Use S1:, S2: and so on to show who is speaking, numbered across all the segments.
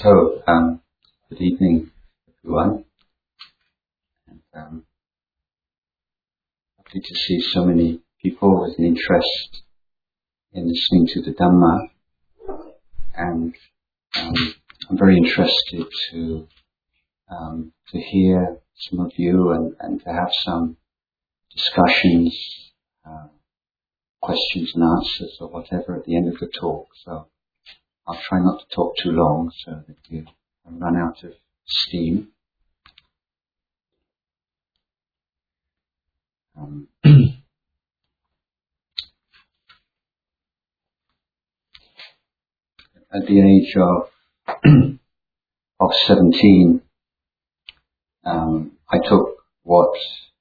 S1: Good evening, everyone. And, lovely to see so many people with an interest in listening to the Dhamma. And I'm very interested to hear some of you and to have some discussions, questions and answers or whatever at the end of the talk. So I'll try not to talk too long so that you run out of steam. At the age of 17, I took what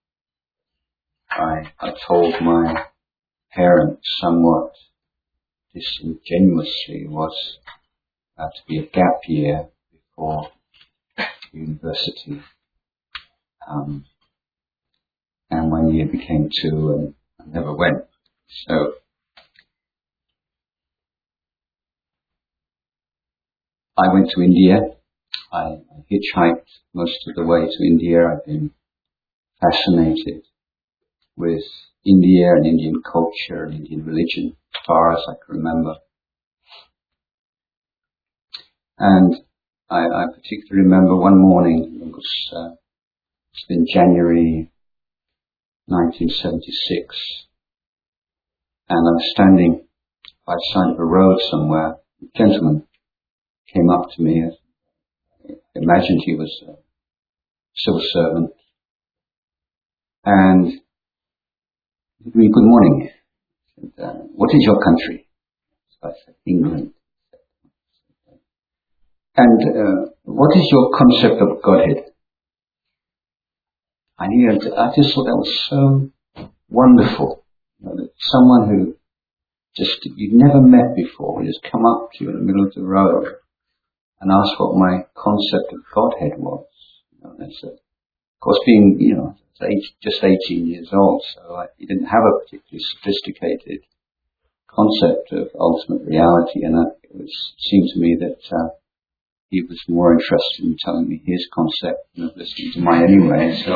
S1: I told my parents somewhat disingenuously was to be a gap year before university. And 1 year became 2 and I never went. So I went to India. I hitchhiked most of the way to India. I've been fascinated with India and Indian culture and Indian religion as far as I can remember. And I particularly remember one morning, it's been January 1976, and I was standing by the side of a road somewhere. A gentleman came up to me. I imagined he was a civil servant. And he said to me, "Good morning. And, what is your country?" So I said, "England." "And what is your concept of Godhead?" I just thought that was so wonderful. That someone who you'd never met before would just come up to you in the middle of the road and ask what my concept of Godhead was. That's of course, being just 18 years old, so I didn't have a particularly sophisticated concept of ultimate reality, and it seemed to me that he was more interested in telling me his concept than of listening to mine anyway. So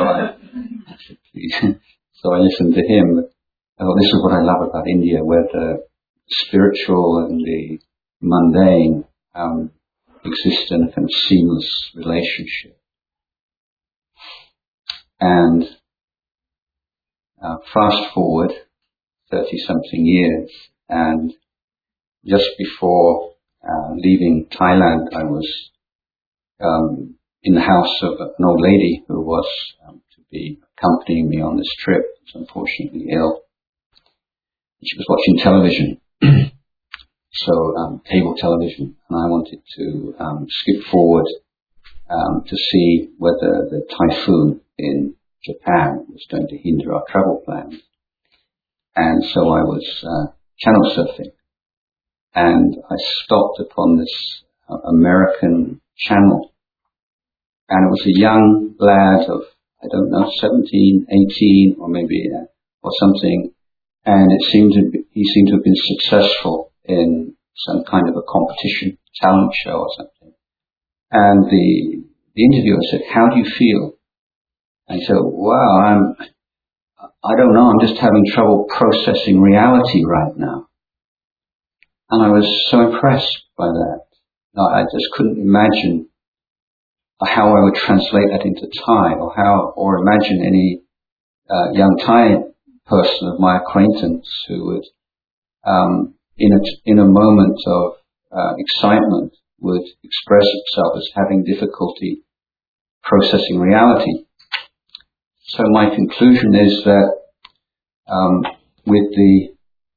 S1: I listened to him. This is what I love about India, where the spiritual and the mundane exist in a kind of seamless relationship. And fast forward 30-something years, and just before leaving Thailand, I was in the house of an old lady who was to be accompanying me on this trip. She was unfortunately ill. She was watching television, so cable television, and I wanted to skip forward to see whether the typhoon in Japan was going to hinder our travel plans. And so I was channel surfing, and I stopped upon this American channel, and it was a young lad of, 17, 18, or maybe, or something, and he seemed to have been successful in some kind of a competition, talent show or something. And the interviewer said, "How do you feel?" And he said, "Wow, I don't know, I'm just having trouble processing reality right now." And I was so impressed by that. I just couldn't imagine how I would translate that into Thai, or imagine any young Thai person of my acquaintance who would, in a moment of excitement, would express itself as having difficulty processing reality. So my conclusion is that with the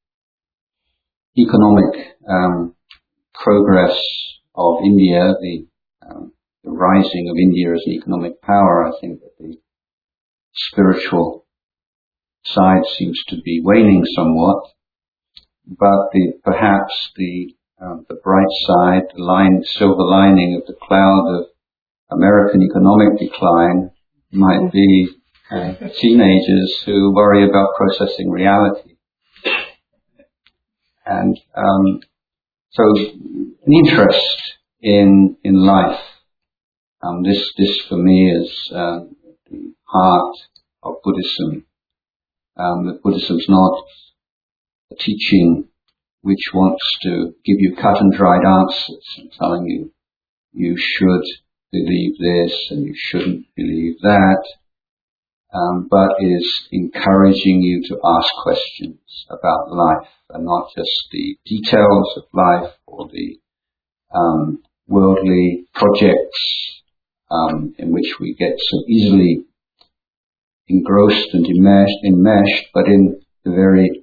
S1: economic progress of India, the rising of India as an economic power, I think that the spiritual side seems to be waning somewhat, but perhaps the bright side, the silver lining of the cloud of American economic decline might be teenagers who worry about processing reality. And so an interest in life. This for me is the heart of Buddhism. That Buddhism is not a teaching which wants to give you cut and dried answers and telling you you should believe this and you shouldn't believe that, but is encouraging you to ask questions about life and not just the details of life or the worldly projects in which we get so easily engrossed and enmeshed, but in the very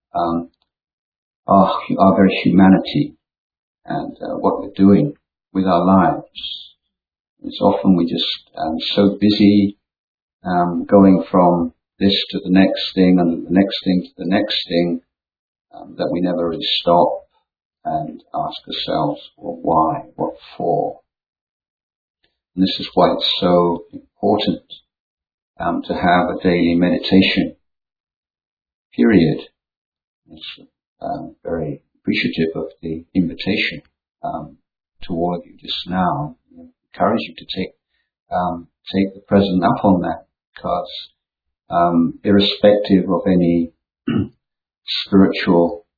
S1: our very humanity and what we're doing with our lives. It's often we just so busy going from this to the next thing and the next thing to the next thing that we never really stop and ask ourselves, well, why, what for? And this is why it's so important to have a daily meditation period. It's very appreciative of the invitation to all of you just now. I encourage you to take the present up on that, because irrespective of any spiritual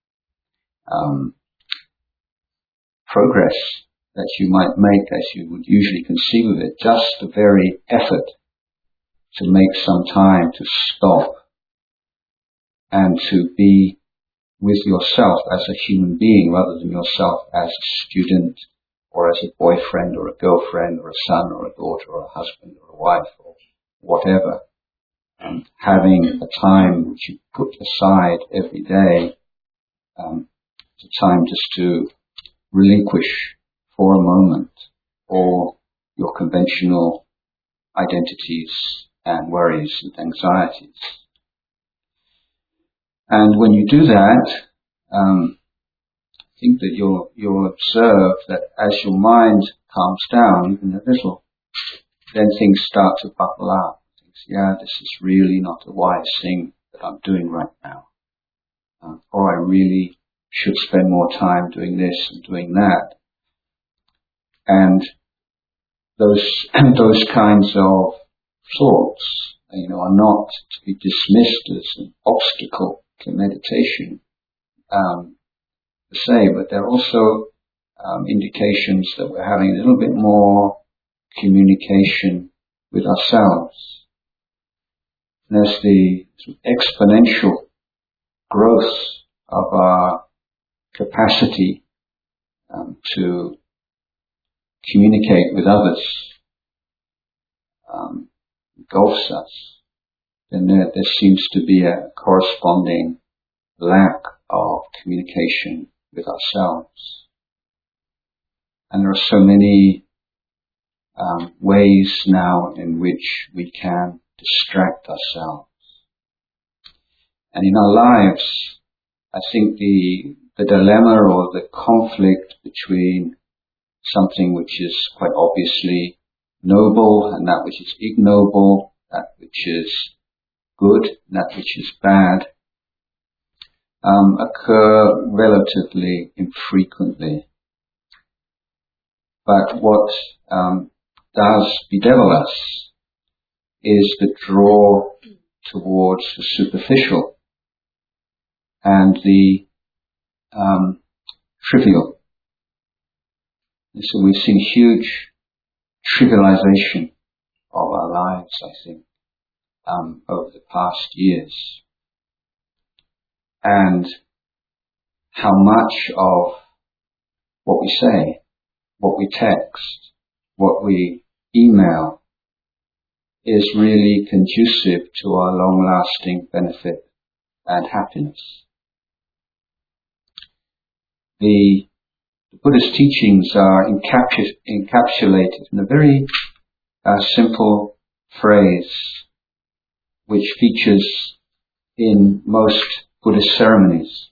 S1: progress that you might make as you would usually conceive of it, just the very effort to make some time to stop and to be with yourself as a human being rather than yourself as a student or as a boyfriend or a girlfriend or a son or a daughter or a husband or a wife or whatever. And having a time which you put aside every day, it's a time just to relinquish for a moment all your conventional identities and worries and anxieties. And when you do that, I think that you'll observe that as your mind calms down even a little, then things start to bubble up. Yeah, this is really not a wise thing that I'm doing right now. Or I really should spend more time doing this and doing that. And those kinds of thoughts, are not to be dismissed as an obstacle to meditation, per se, but they're also indications that we're having a little bit more communication with ourselves. And there's the exponential growth of our capacity to communicate with others engulfs us, then there seems to be a corresponding lack of communication with ourselves. And there are so many ways now in which we can distract ourselves. And in our lives, I think the dilemma or the conflict between something which is quite obviously noble and that which is ignoble, that which is good and that which is bad, occur relatively infrequently. But what does bedevil us is the draw towards the superficial and the trivial. And so we've seen huge trivialization of our lives, I think, over the past years. And how much of what we say, what we text, what we email is really conducive to our long-lasting benefit and happiness. The Buddhist teachings are encapsulated in a very simple phrase which features in most Buddhist ceremonies.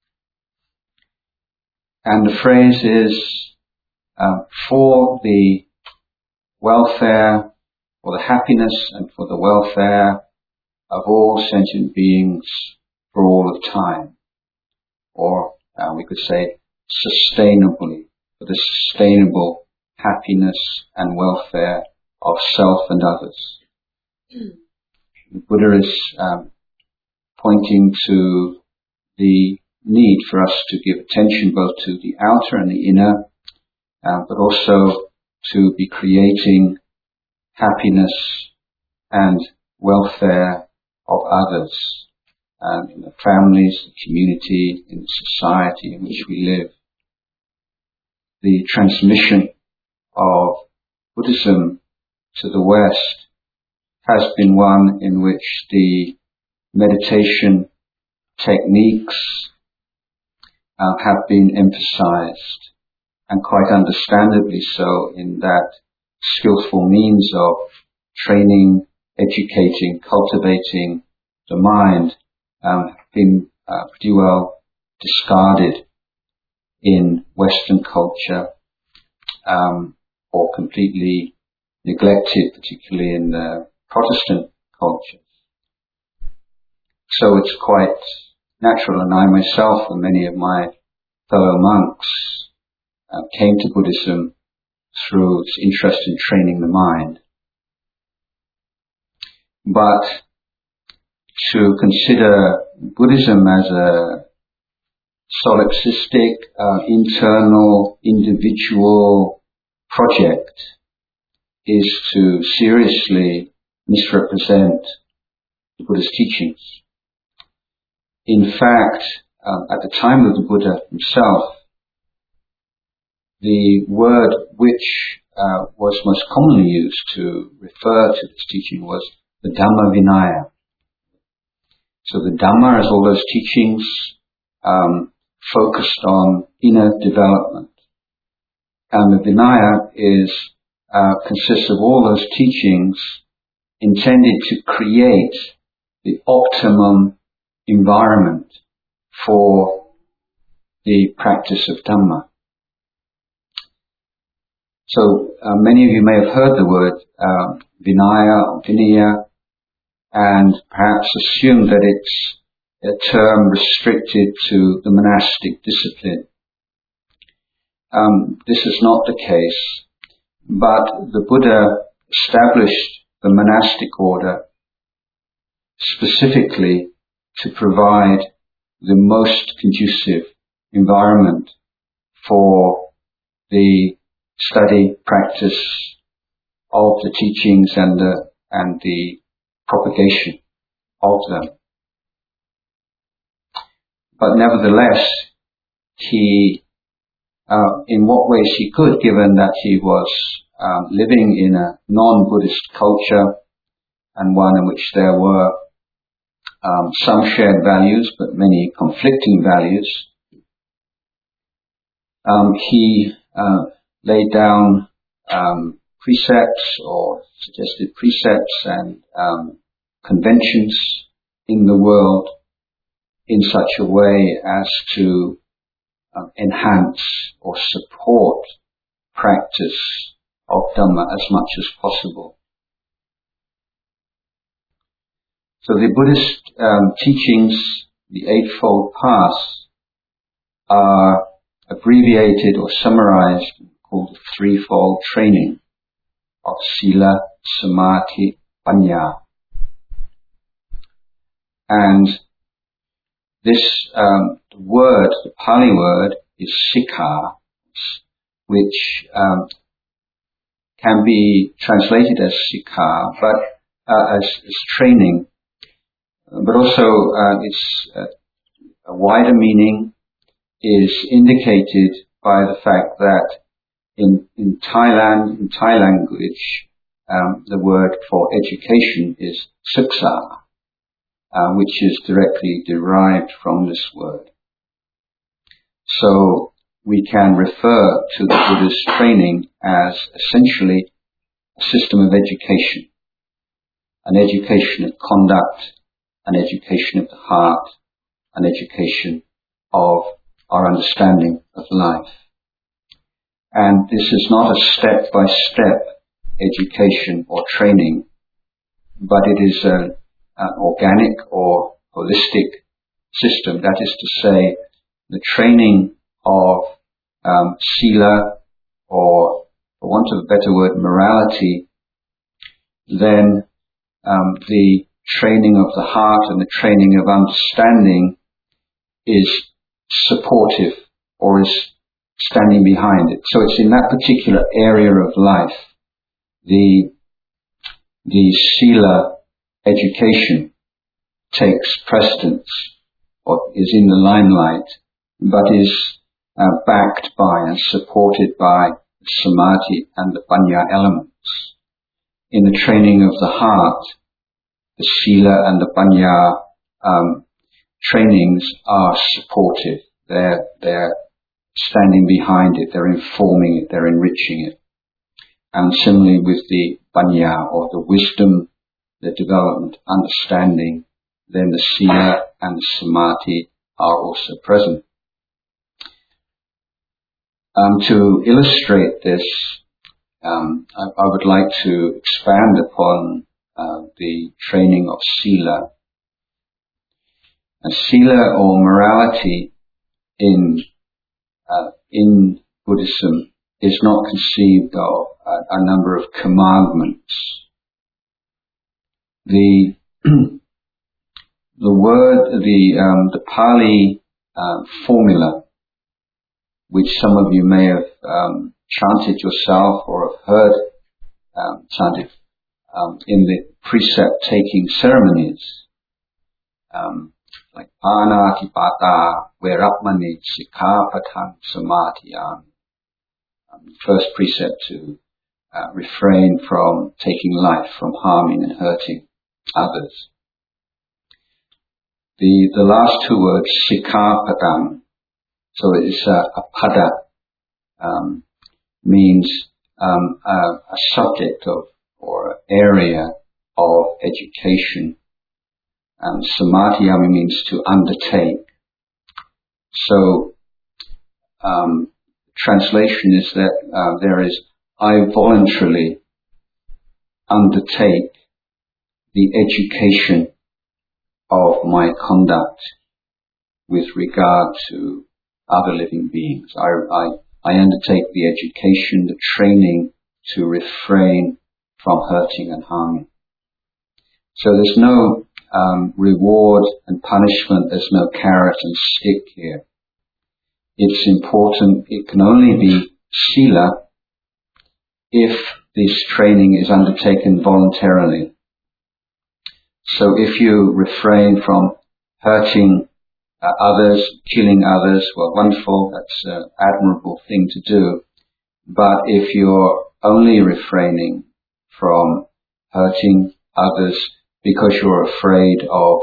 S1: And the phrase is, for the welfare, for the happiness and for the welfare of all sentient beings for all of time. Or we could say sustainably for the sustainable happiness and welfare of self and others. The Buddha is pointing to the need for us to give attention both to the outer and the inner, but also to be creating happiness and welfare of others, in the families, the community, in the society in which we live. The transmission of Buddhism to the West has been one in which the meditation techniques have been emphasized, and quite understandably so, in that skillful means of training, educating, cultivating the mind have been pretty well discarded in Western culture, or completely neglected, particularly in the Protestant cultures. So it's quite natural, and I myself and many of my fellow monks came to Buddhism through its interest in training the mind. But to consider Buddhism as a solipsistic, internal, individual project is to seriously misrepresent the Buddha's teachings. In fact, at the time of the Buddha himself, the word which was most commonly used to refer to this teaching was the Dhamma Vinaya. So the Dhamma, as all those teachings, focused on inner development. And the Vinaya consists of all those teachings intended to create the optimum environment for the practice of Dhamma. So many of you may have heard the word Vinaya or Vinaya, and perhaps assumed that it's a term restricted to the monastic discipline. This is not the case, but the Buddha established the monastic order specifically to provide the most conducive environment for the study, practice of the teachings and the propagation of them. But nevertheless, he, in what ways he could, given that he was living in a non-Buddhist culture and one in which there were some shared values but many conflicting values, he laid down precepts or suggested precepts and conventions in the world in such a way as to enhance or support practice of Dhamma as much as possible. So the Buddhist teachings, the Eightfold Paths, are abbreviated or summarized, called the Threefold Training of Sila, Samadhi, Panya. And this word, the Pali word, is Sikha, which can be translated as Sikha, but as training. But also its a wider meaning is indicated by the fact that in Thai language, the word for education is Siksa, which is directly derived from this word. So we can refer to the Buddha's training as essentially a system of education, an education of conduct, an education of the heart, an education of our understanding of life. And this is not a step-by-step education or training, but it is an organic or holistic system. That is to say, the training of sila, or for want of a better word, morality, then the training of the heart and the training of understanding is supportive or is standing behind it. So it's in that particular area of life, the sila education takes precedence or is in the limelight, but is backed by and supported by samadhi and the panya elements. In the training of the heart, the sila and the panya trainings are supportive. They're standing behind it, they're informing it, they're enriching it. And similarly with the panya, or the wisdom, the development, understanding, then the sila and the samadhi are also present. To illustrate this, I would like to expand upon the training of sila. Sila, or morality, in Buddhism is not conceived of a number of commandments. The word, the Pali formula, which some of you may have chanted yourself or have heard chanted in the precept taking ceremonies, like Panatipata, Veramani, Sikkhapadang, Samadhiyami. First precept to refrain from taking life, from harming and hurting others. The last two words, Sikkhapadang, so it's a pada, means a subject of or area of education. And samadhiyami means to undertake. So translation is that there is, I voluntarily undertake the education of my conduct with regard to other living beings. I undertake the education, the training to refrain from hurting and harming. So there's no reward and punishment, there's no carrot and stick here. It's important, it can only be sila if this training is undertaken voluntarily. So if you refrain from hurting others, killing others, well, wonderful, that's an admirable thing to do. But if you're only refraining from hurting others because you're afraid of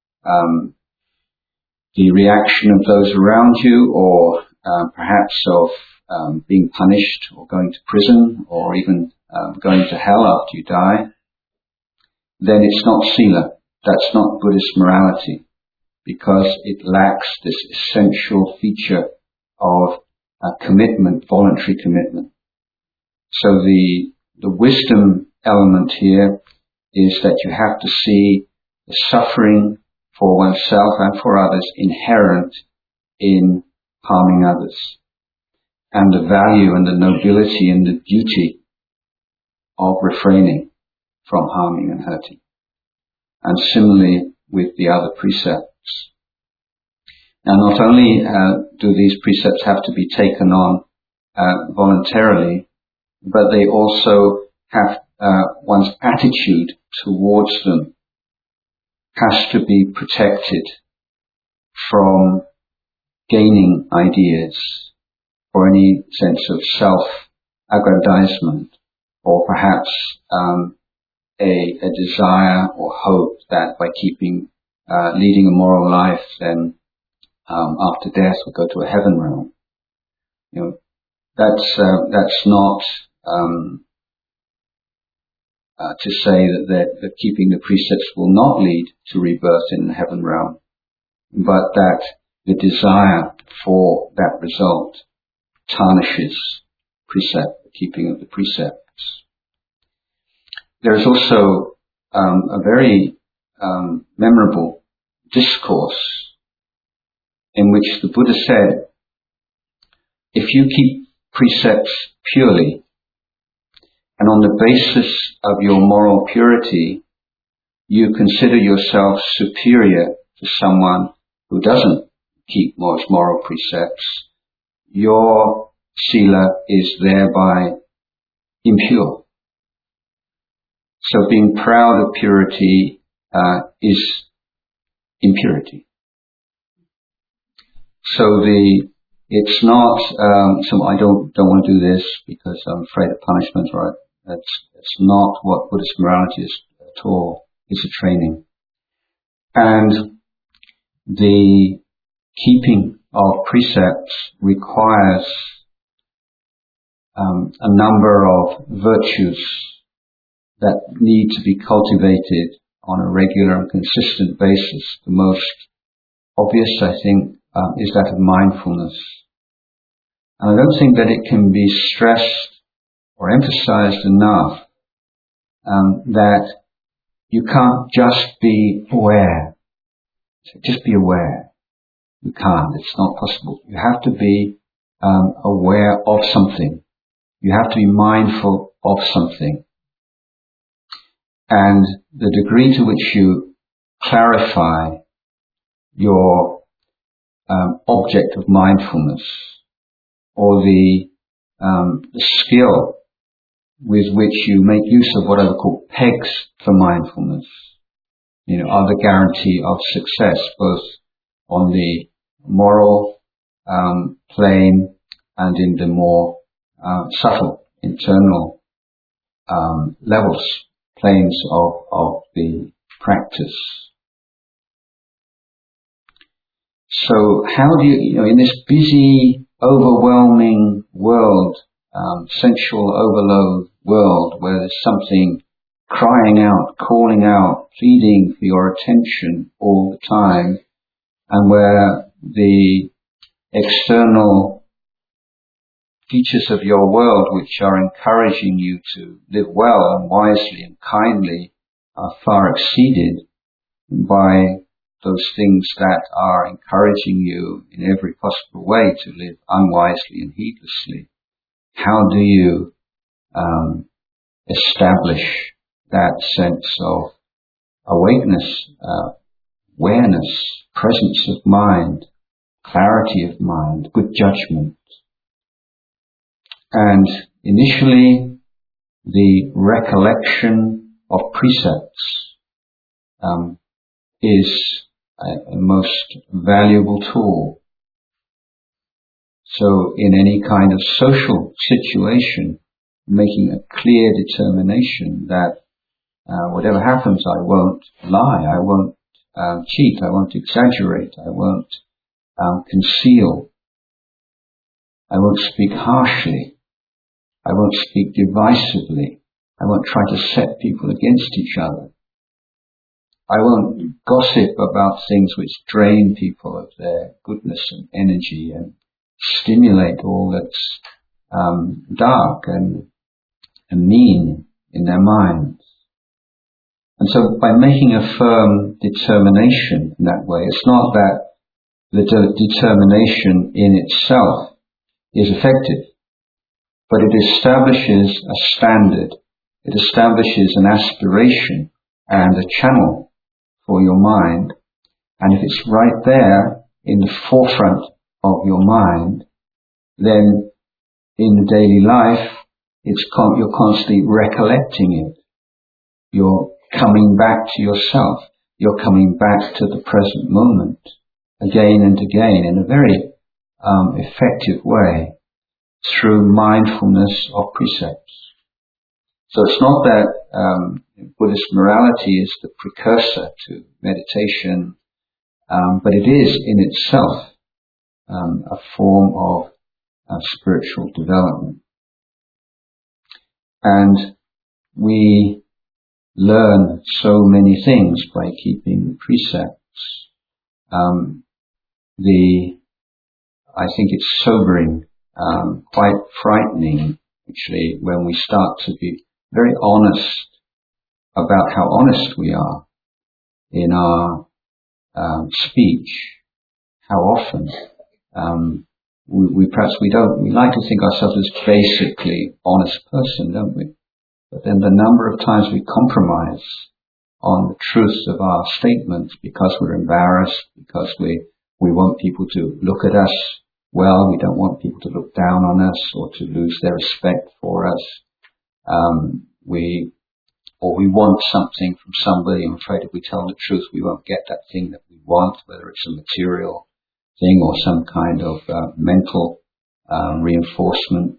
S1: the reaction of those around you, or perhaps of being punished or going to prison, or even going to hell after you die, then it's not sila. That's not Buddhist morality, because it lacks this essential feature of commitment, voluntary commitment. So the wisdom element here is that you have to see the suffering for oneself and for others inherent in harming others, and the value and the nobility and the beauty of refraining from harming and hurting. And similarly with the other precepts. Now, not only do these precepts have to be taken on voluntarily, but they also have one's attitude towards them has to be protected from gaining ideas or any sense of self-aggrandizement, or perhaps a desire or hope that by leading a moral life, then after death we'll go to a heaven realm. You know, that's not to say that keeping the precepts will not lead to rebirth in the heaven realm, but that the desire for that result tarnishes precept, the keeping of the precepts. There is also a very memorable discourse in which the Buddha said, if you keep precepts purely, and on the basis of your moral purity, you consider yourself superior to someone who doesn't keep most moral precepts, your sila is thereby impure. So being proud of purity is impurity. So it's not. So I don't want to do this because I'm afraid of punishment. Right? That's not what Buddhist morality is at all. It's a training, and the keeping of precepts requires a number of virtues that need to be cultivated on a regular and consistent basis. The most obvious, I think, is that of mindfulness. And I don't think that it can be stressed or emphasized enough that you can't just be aware. So just be aware. You can't. It's not possible. You have to be aware of something. You have to be mindful of something. And the degree to which you clarify your object of mindfulness, or the skill with which you make use of what I would call pegs for mindfulness, are the guarantee of success, both on the moral plane and in the more subtle internal levels, planes of the practice. So how do you, in this busy, overwhelming world, sensual overload world, where there's something crying out, calling out, pleading for your attention all the time, and where the external features of your world which are encouraging you to live well and wisely and kindly are far exceeded by those things that are encouraging you in every possible way to live unwisely and heedlessly. How do you establish that sense of awakeness, awareness, presence of mind, clarity of mind, good judgment? And initially, the recollection of precepts is a most valuable tool. So in any kind of social situation, making a clear determination that whatever happens, I won't lie, I won't cheat, I won't exaggerate, I won't conceal, I won't speak harshly, I won't speak divisively, I won't try to set people against each other. I won't gossip about things which drain people of their goodness and energy and stimulate all that's dark and mean in their minds. And so by making a firm determination in that way, it's not that the determination in itself is effective, but it establishes a standard, it establishes an aspiration and a channel for your mind, and if it's right there in the forefront of your mind, then in the daily life, you're constantly recollecting it. You're coming back to yourself. You're coming back to the present moment again and again in a very effective way through mindfulness of precepts. So it's not that Buddhist morality is the precursor to meditation, but it is in itself a form of spiritual development. And we learn so many things by keeping the precepts. I think it's sobering, quite frightening actually, when we start to be very honest about how honest we are in our speech, how often we like to think ourselves as basically honest person, don't we? But then the number of times we compromise on the truth of our statements because we're embarrassed, because we want people to look at us well, we don't want people to look down on us or to lose their respect for us. We want something from somebody, I'm afraid if we tell the truth we won't get that thing that we want, whether it's a material thing or some kind of mental reinforcement.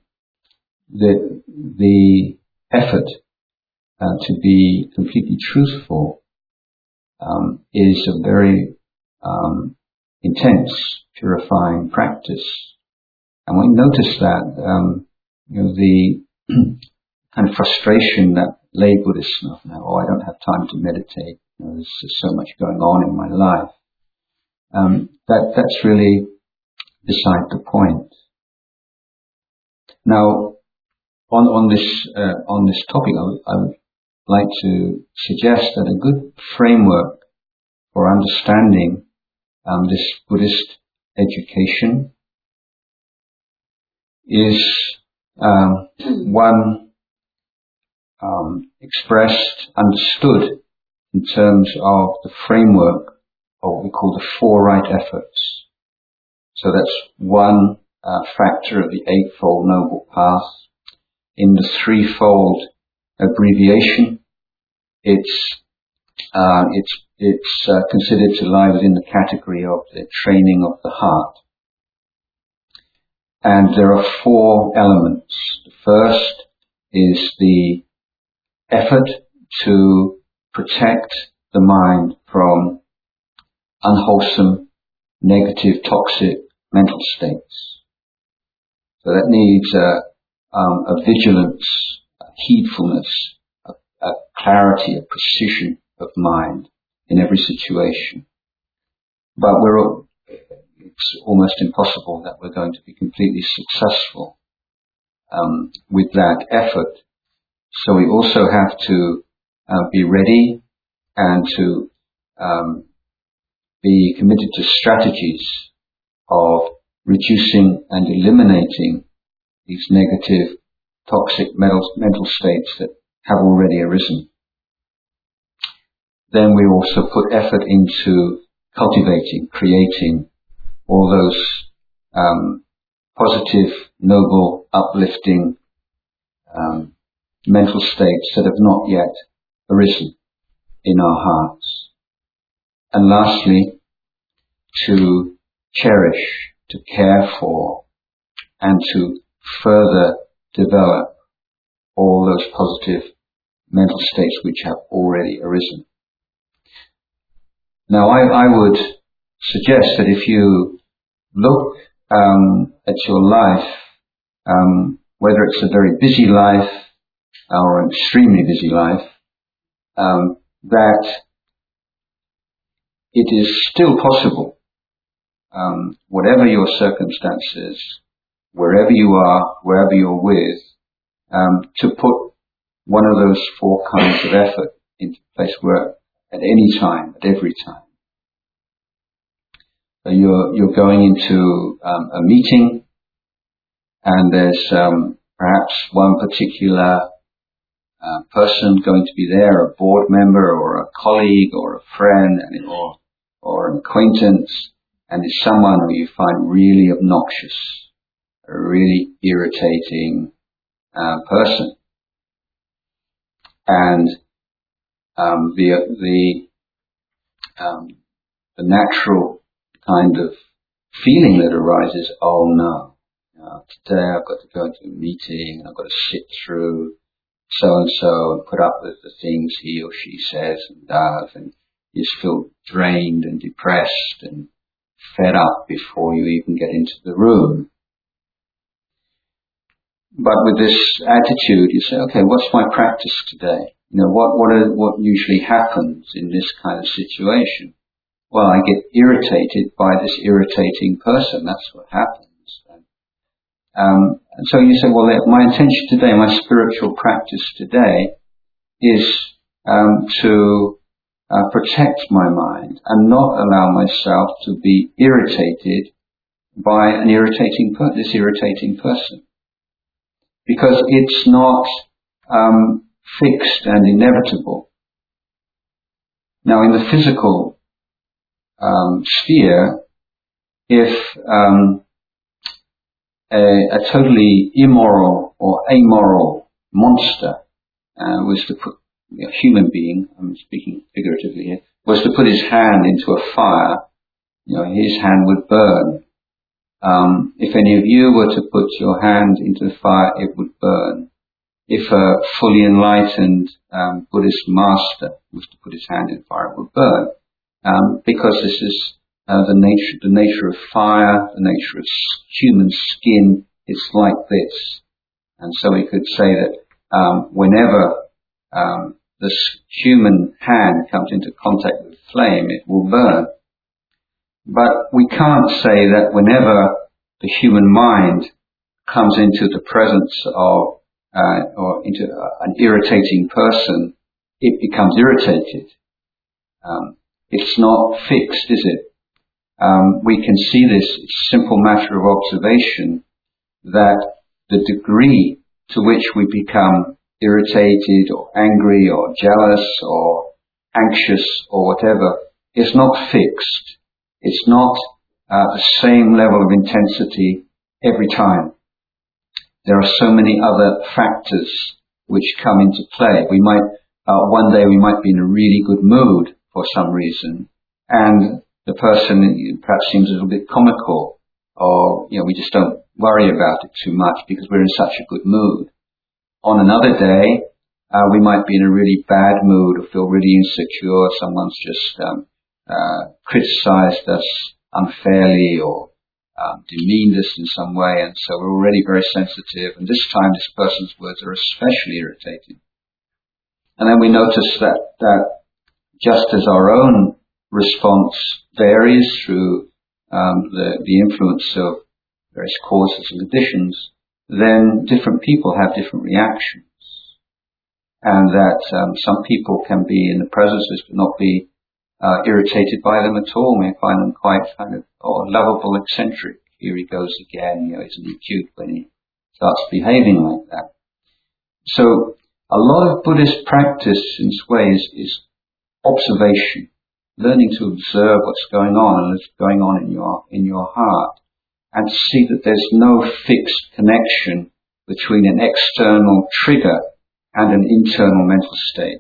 S1: The effort to be completely truthful is a very intense, purifying practice. And we notice that the kind of frustration that lay Buddhists have now, I don't have time to meditate, there's just so much going on in my life. That's really beside the point. Now, on this topic, I would like to suggest that a good framework for understanding this Buddhist education is one expressed, understood in terms of the framework of what we call the four right efforts. So that's one factor of the Eightfold Noble Path. In the threefold abbreviation, it's considered to lie within the category of the training of the heart. And there are four elements. The first is the effort to protect the mind from unwholesome, negative, toxic mental states. So that needs a vigilance, a heedfulness, a clarity, a precision of mind in every situation. But it's almost impossible that we're going to be completely successful with that effort. So we also have to be ready and to be committed to strategies of reducing and eliminating these negative, toxic mental states that have already arisen. Then we also put effort into cultivating, creating all those positive, noble, uplifting mental states that have not yet arisen in our hearts. And lastly, to cherish, to care for, and to further develop all those positive mental states which have already arisen. Now, I would suggest that if you look at your life, whether it's a very busy life or an extremely busy life, that it is still possible, whatever your circumstances, wherever you are, wherever you're with, to put one of those four kinds of effort into place where at any time, at every time. So you're going into a meeting, and there's perhaps one particular person going to be there, a board member or a colleague or a friend or an acquaintance, and it's someone who you find really obnoxious, a really irritating person. And the natural kind of feeling that arises, oh no, today I've got to go into a meeting, I've got to sit through so-and-so and put up with the things he or she says and does, and you just feel drained and depressed and fed up before you even get into the room. But with this attitude, you say, okay, what's my practice today? What usually happens in this kind of situation? Well, I get irritated by this irritating person. That's what happens. And so you say, well, my intention today, my spiritual practice today is to protect my mind and not allow myself to be irritated by this irritating person, because it's not fixed and inevitable. Now, in the physical sphere, if a totally immoral or amoral monster was to put a human being, I'm speaking figuratively here, was to put his hand into a fire, his hand would burn. If any of you were to put your hand into the fire, it would burn. If a fully enlightened Buddhist master was to put his hand in fire, it would burn. Because this is the nature of fire, the nature of human skin. It's like this. And so we could say that whenever this human hand comes into contact with flame, it will burn. But we can't say that whenever the human mind comes into the presence of or into an irritating person, it becomes irritated. It's not fixed, is it? We can see this, it's a simple matter of observation, that the degree to which we become irritated or angry or jealous or anxious or whatever is not fixed. It's not the same level of intensity every time. There are so many other factors which come into play. We might, one day we might be in a really good mood for some reason, and the person perhaps seems a little bit comical, or, we just don't worry about it too much because we're in such a good mood. On another day, we might be in a really bad mood or feel really insecure. Someone's just criticized us unfairly or demeaned us in some way, and so we're already very sensitive, and this time this person's words are especially irritating. And then we notice that just as our own response varies through the influence of various causes and conditions, then different people have different reactions. And that some people can be in the presences but not be irritated by them at all, may find them quite kind of lovable, eccentric. Here he goes again, isn't he cute when he starts behaving like that. So a lot of Buddhist practice in this way is observation, learning to observe what's going on and what's going on in your heart, and to see that there's no fixed connection between an external trigger and an internal mental state.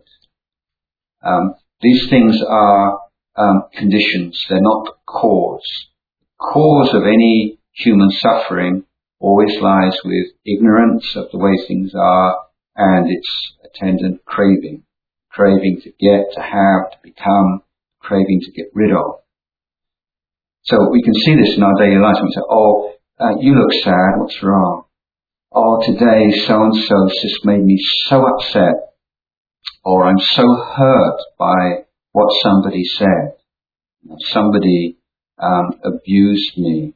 S1: These things are conditions, they're not the cause. The cause of any human suffering always lies with ignorance of the way things are and its attendant craving. Craving to get, to have, to become, craving to get rid of. So we can see this in our daily life. We say, you look sad, what's wrong? Oh, today so-and-so just made me so upset. Or I'm so hurt by what somebody said. Somebody abused me.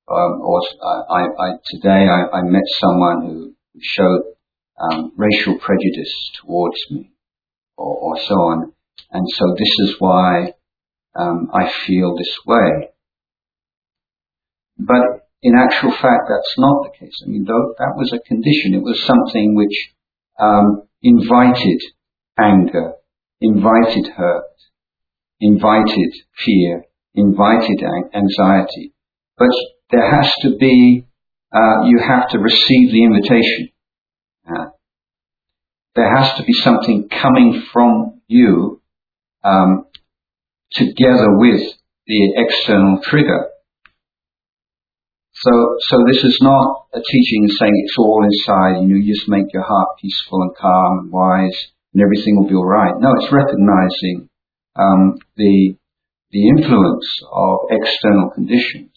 S1: Today I met someone who showed racial prejudice towards me, or so on. And so this is why I feel this way. But in actual fact, that's not the case. That was a condition. It was something which invited anger, invited hurt, invited fear, invited anxiety. But there has to be, you have to receive the invitation. There has to be something coming from you together with the external trigger. So this is not a teaching saying it's all inside, you just make your heart peaceful and calm and wise and everything will be all right. No, it's recognizing the influence of external conditions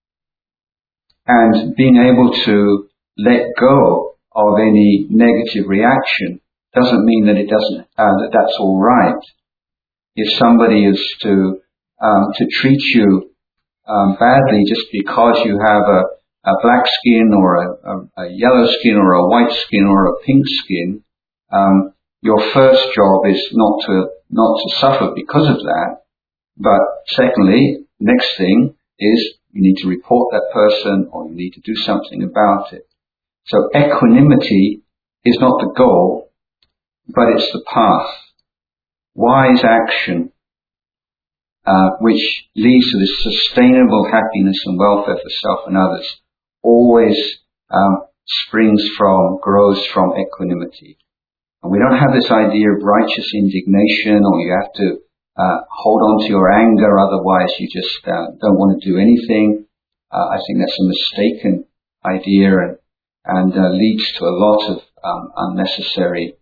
S1: and being able to let go of any negative reaction doesn't mean that it doesn't that's all right. If somebody is to treat you badly just because you have a black skin or a yellow skin or a white skin or a pink skin, your first job is not to suffer because of that. But secondly, next thing is you need to report that person, or you need to do something about it. So equanimity is not the goal, but it's the path. Wise action, which leads to this sustainable happiness and welfare for self and others, always grows from equanimity. And we don't have this idea of righteous indignation, or you have to hold on to your anger, otherwise you just don't want to do anything. I think that's a mistaken idea and leads to a lot of unnecessary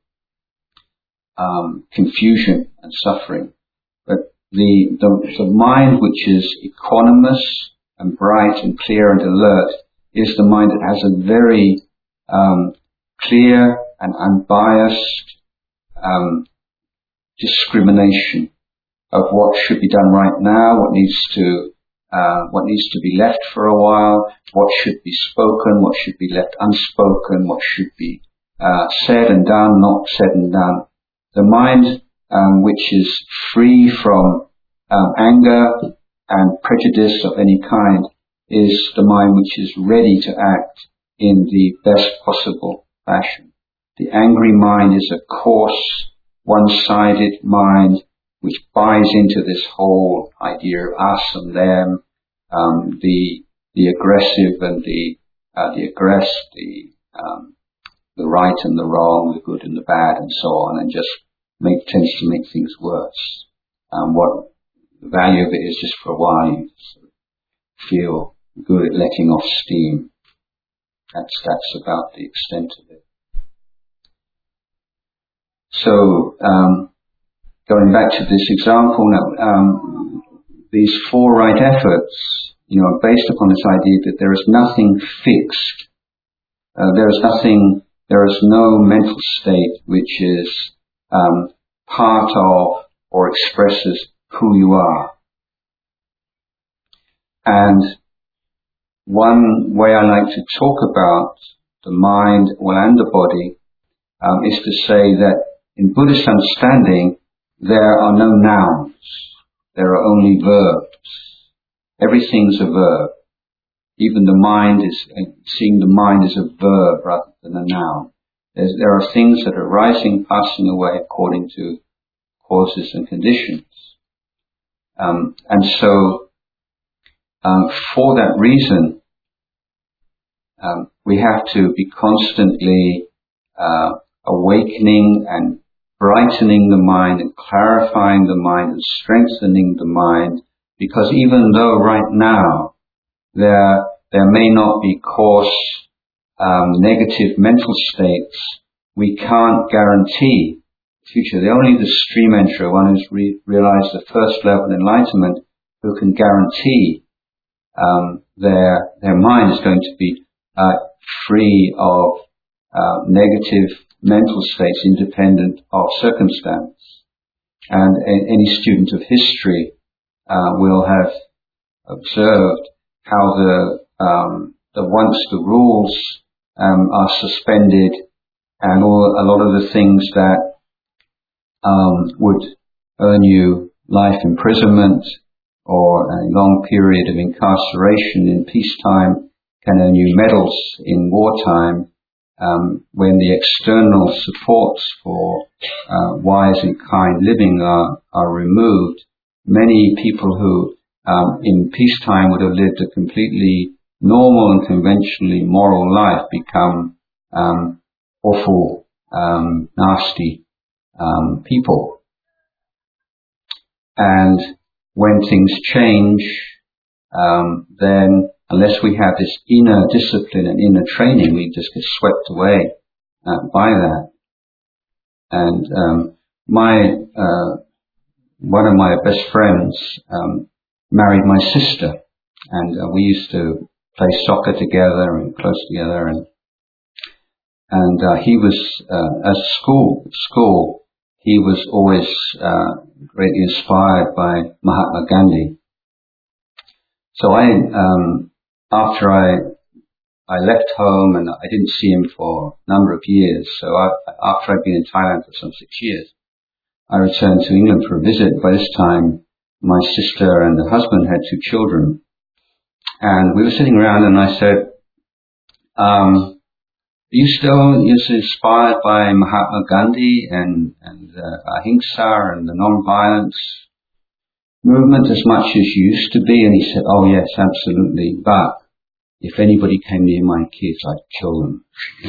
S1: confusion and suffering. But the mind which is equanimous and bright and clear and alert is the mind that has a very clear and unbiased discrimination of what should be done right now, what needs to be left for a while, what should be spoken, what should be left unspoken, what should be said and done, not said and done. The mind which is free from anger and prejudice of any kind is the mind which is ready to act in the best possible fashion. The angry mind is a coarse, one-sided mind which buys into this whole idea of us and them, the aggressive and the aggressed, the right and the wrong, the good and the bad, and so on, and just tends to make things worse. What the value of it is, just for a while you sort of feel good at letting off steam. That's about the extent of it. So, going back to this example now, these four right efforts, are based upon this idea that there is nothing fixed. There is no mental state which is part of or expresses who you are. And one way I like to talk about the mind and the body is to say that in Buddhist understanding, there are no nouns. There are only verbs. Everything's a verb. Even the mind seeing the mind as a verb rather than a noun. There are things that are arising, passing away according to causes and conditions. And so, for that reason, we have to be constantly awakening and brightening the mind and clarifying the mind and strengthening the mind, because even though right now there may not be coarse negative mental states, we can't guarantee the future. Only the stream enterer, one who's realized the first level of enlightenment, who can guarantee their mind is going to be free of negative mental states independent of circumstance. And any student of history will have observed how once the rules are suspended, and a lot of the things that would earn you life imprisonment or a long period of incarceration in peacetime can earn you medals in wartime. When the external supports for wise and kind living are removed, many people who in peacetime would have lived a completely normal and conventionally moral life become awful, nasty people. And when things change, then unless we have this inner discipline and inner training, we just get swept away by that. And one of my best friends married my sister, and we used to play soccer together and close together. And he was at school, he was always greatly inspired by Mahatma Gandhi. So after I left home and I didn't see him for a number of years, so after I'd been in Thailand for some 6 years, I returned to England for a visit. By this time, my sister and her husband had 2 children, And we were sitting around, and I said, are you still inspired by Mahatma Gandhi and Ahimsa and the non-violence movement as much as you used to be? And he said, oh yes, absolutely. But if anybody came near my kids, I'd kill them.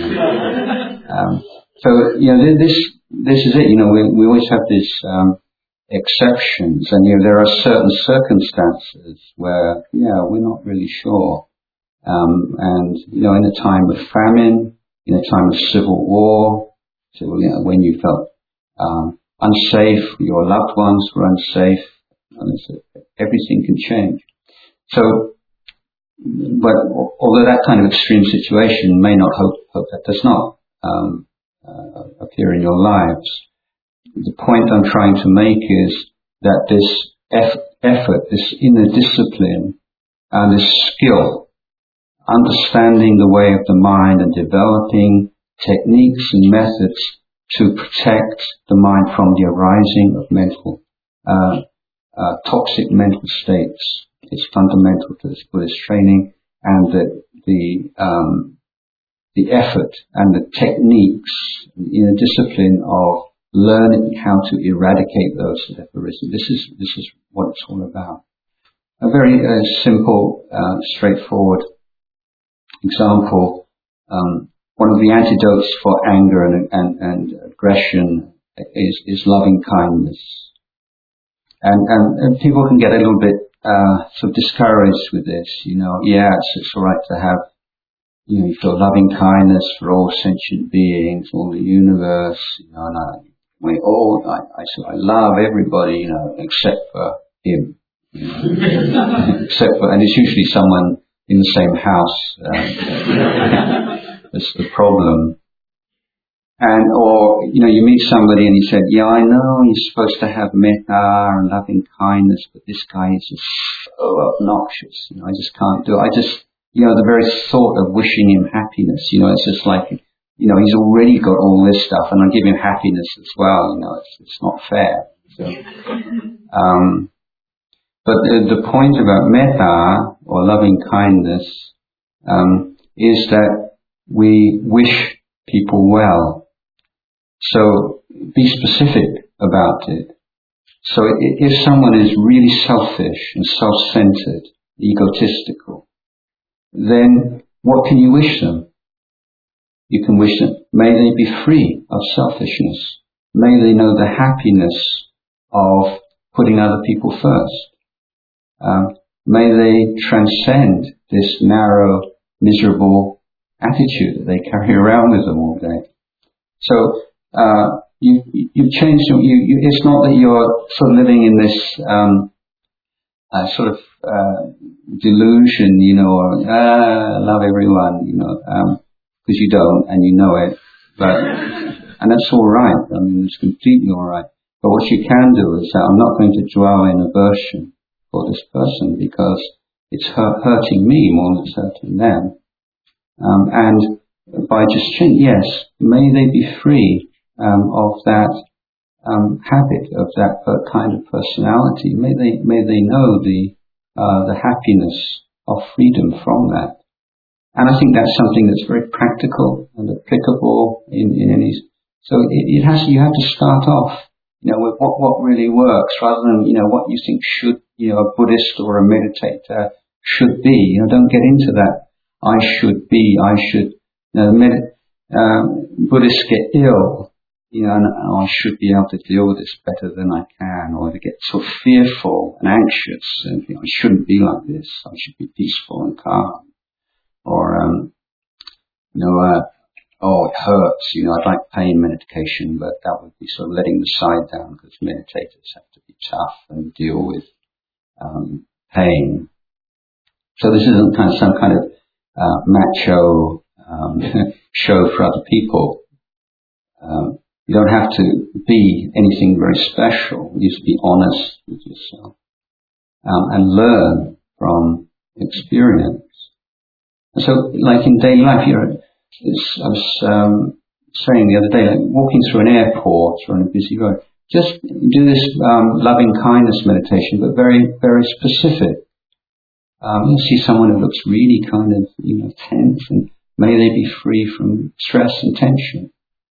S1: So, this is it. We always have these exceptions, and there are certain circumstances where, we're not really sure. And in a time of famine, in a time of civil war, when you felt unsafe, your loved ones were unsafe, everything can change. So, but although that kind of extreme situation may not hope that does not appear in your lives, the point I'm trying to make is that this effort, this inner discipline, and this skill, understanding the way of the mind and developing techniques and methods to protect the mind from the arising of mental, toxic mental states. It's fundamental to this Buddhist training, and the effort and the techniques in a discipline of learning how to eradicate those that have arisen. This is what it's all about. A very simple, straightforward example. One of the antidotes for anger and aggression is loving kindness. And people can get a little bit sort of discouraged with this. It's all right to have, you feel loving kindness for all sentient beings, all the universe, and I love everybody, except for him. Except for, and it's usually someone in the same house that's the problem. Or you meet somebody and he said, I know you're supposed to have metta and loving kindness, but this guy is just so obnoxious. I just can't do it. The very thought of wishing him happiness, it's just like, he's already got all this stuff, and I give him happiness as well. It's not fair. So, but the point about metta or loving kindness is that we wish people well. So be specific about it. So if someone is really selfish and self-centered, egotistical, then what can you wish them? You can wish them, may they be free of selfishness. May they know the happiness of putting other people first. May they transcend this narrow, miserable attitude that they carry around with them all day. So you change. It's not that you're sort of living in this sort of delusion, or love everyone, because you don't and you know it. And that's all right. I mean, it's completely all right. But what you can do is that I'm not going to dwell in aversion for this person because it's hurting me more than it's hurting them. And by just saying, yes, may they be free of that habit, of that kind of personality. May they know the happiness of freedom from that. And I think that's something that's very practical and applicable in any. So you have to start off, with what really works, rather than what you think should a Buddhist or a meditator should be. Don't get into that. I should be. I should. Buddhists get ill, and I should be able to deal with this better than I can, or they get so fearful and anxious, and I shouldn't be like this. I should be peaceful and calm. Or it hurts. I'd like pain medication, but that would be sort of letting the side down because meditators have to be tough and deal with pain. So this isn't some kind of macho show for other people. You don't have to be anything very special. You just be honest with yourself and learn from experience. And so, like in daily life, I was saying the other day, like walking through an airport or on a busy road, just do this loving kindness meditation, but very, very specific. You'll see someone who looks really kind of, tense, and may they be free from stress and tension.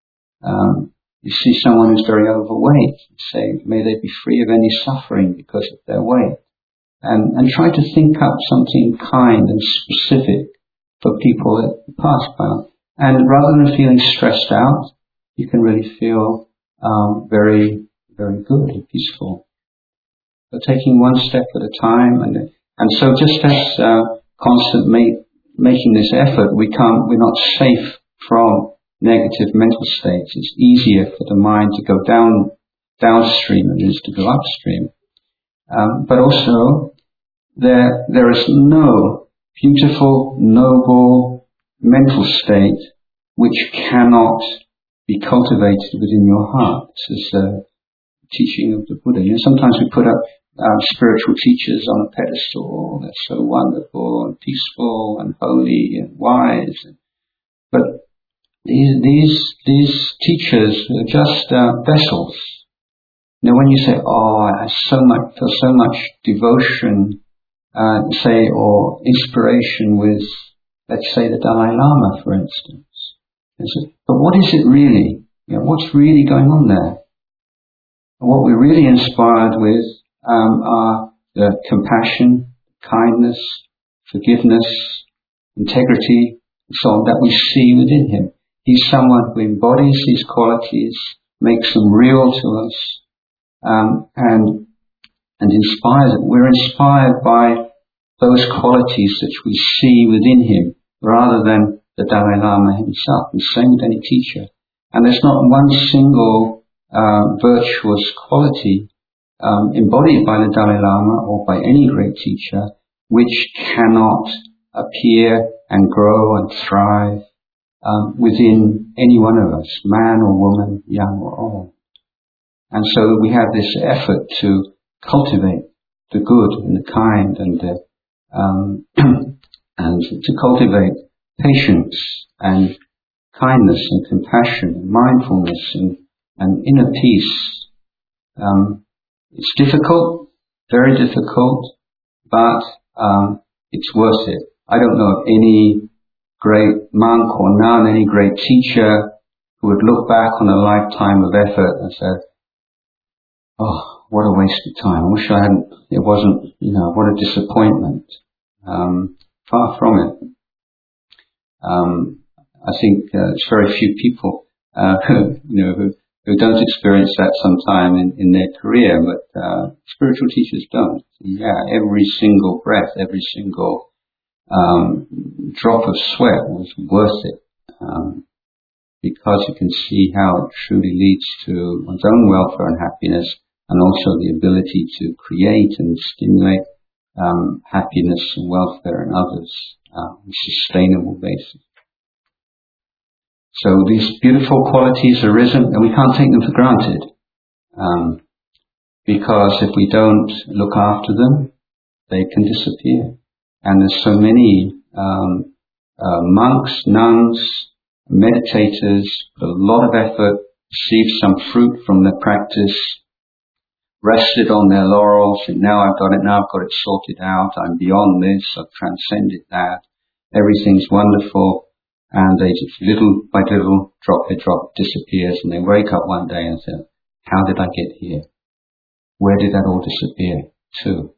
S1: You see someone who's very overweight, say, may they be free of any suffering because of their weight. And try to think up something kind and specific for people that you pass by. And rather than feeling stressed out, you can really feel very, very good and peaceful. So taking one step at a time, and so just as constant making this effort, we're not safe from negative mental states. It's easier for the mind to go downstream than it is to go upstream. But also, there is no beautiful, noble mental state which cannot be cultivated within your heart. This is the teaching of the Buddha. Sometimes we put up spiritual teachers on a pedestal. They're so wonderful and peaceful and holy and wise. But these teachers are just vessels. When you say, I feel so much devotion, say, or inspiration with, let's say, the Dalai Lama, for instance. But what is it really? What's really going on there? And what we're really inspired with are the compassion, kindness, forgiveness, integrity, and so on that we see within him. He's someone who embodies these qualities, makes them real to us, and inspires it. We're inspired by those qualities that we see within him, rather than the Dalai Lama himself. And same with any teacher. And there's not one single virtuous quality embodied by the Dalai Lama or by any great teacher which cannot appear and grow and thrive within any one of us, man or woman, young or old. And so we have this effort to cultivate the good and the kind and to cultivate patience and kindness and compassion and mindfulness and inner peace. It's difficult, very difficult, but it's worth it. I don't know of any great monk or nun, any great teacher who would look back on a lifetime of effort and say, "Oh, what a waste of time. I wish it wasn't, what a disappointment." Far from it. I think it's very few people who don't experience that sometime in their career, but spiritual teachers don't. Yeah, every single breath, every single drop of sweat was worth it, because you can see how it truly leads to one's own welfare and happiness, and also the ability to create and stimulate happiness and welfare in others on a sustainable basis. So these beautiful qualities are risen, and we can't take them for granted, because if we don't look after them, they can disappear. And there's so many monks, nuns, meditators, put a lot of effort, received some fruit from their practice, rested on their laurels, and now I've got it sorted out, I'm beyond this, I've transcended that, everything's wonderful, and they just little by little, drop by drop, disappears, and they wake up one day and say, how did I get here? Where did that all disappear to?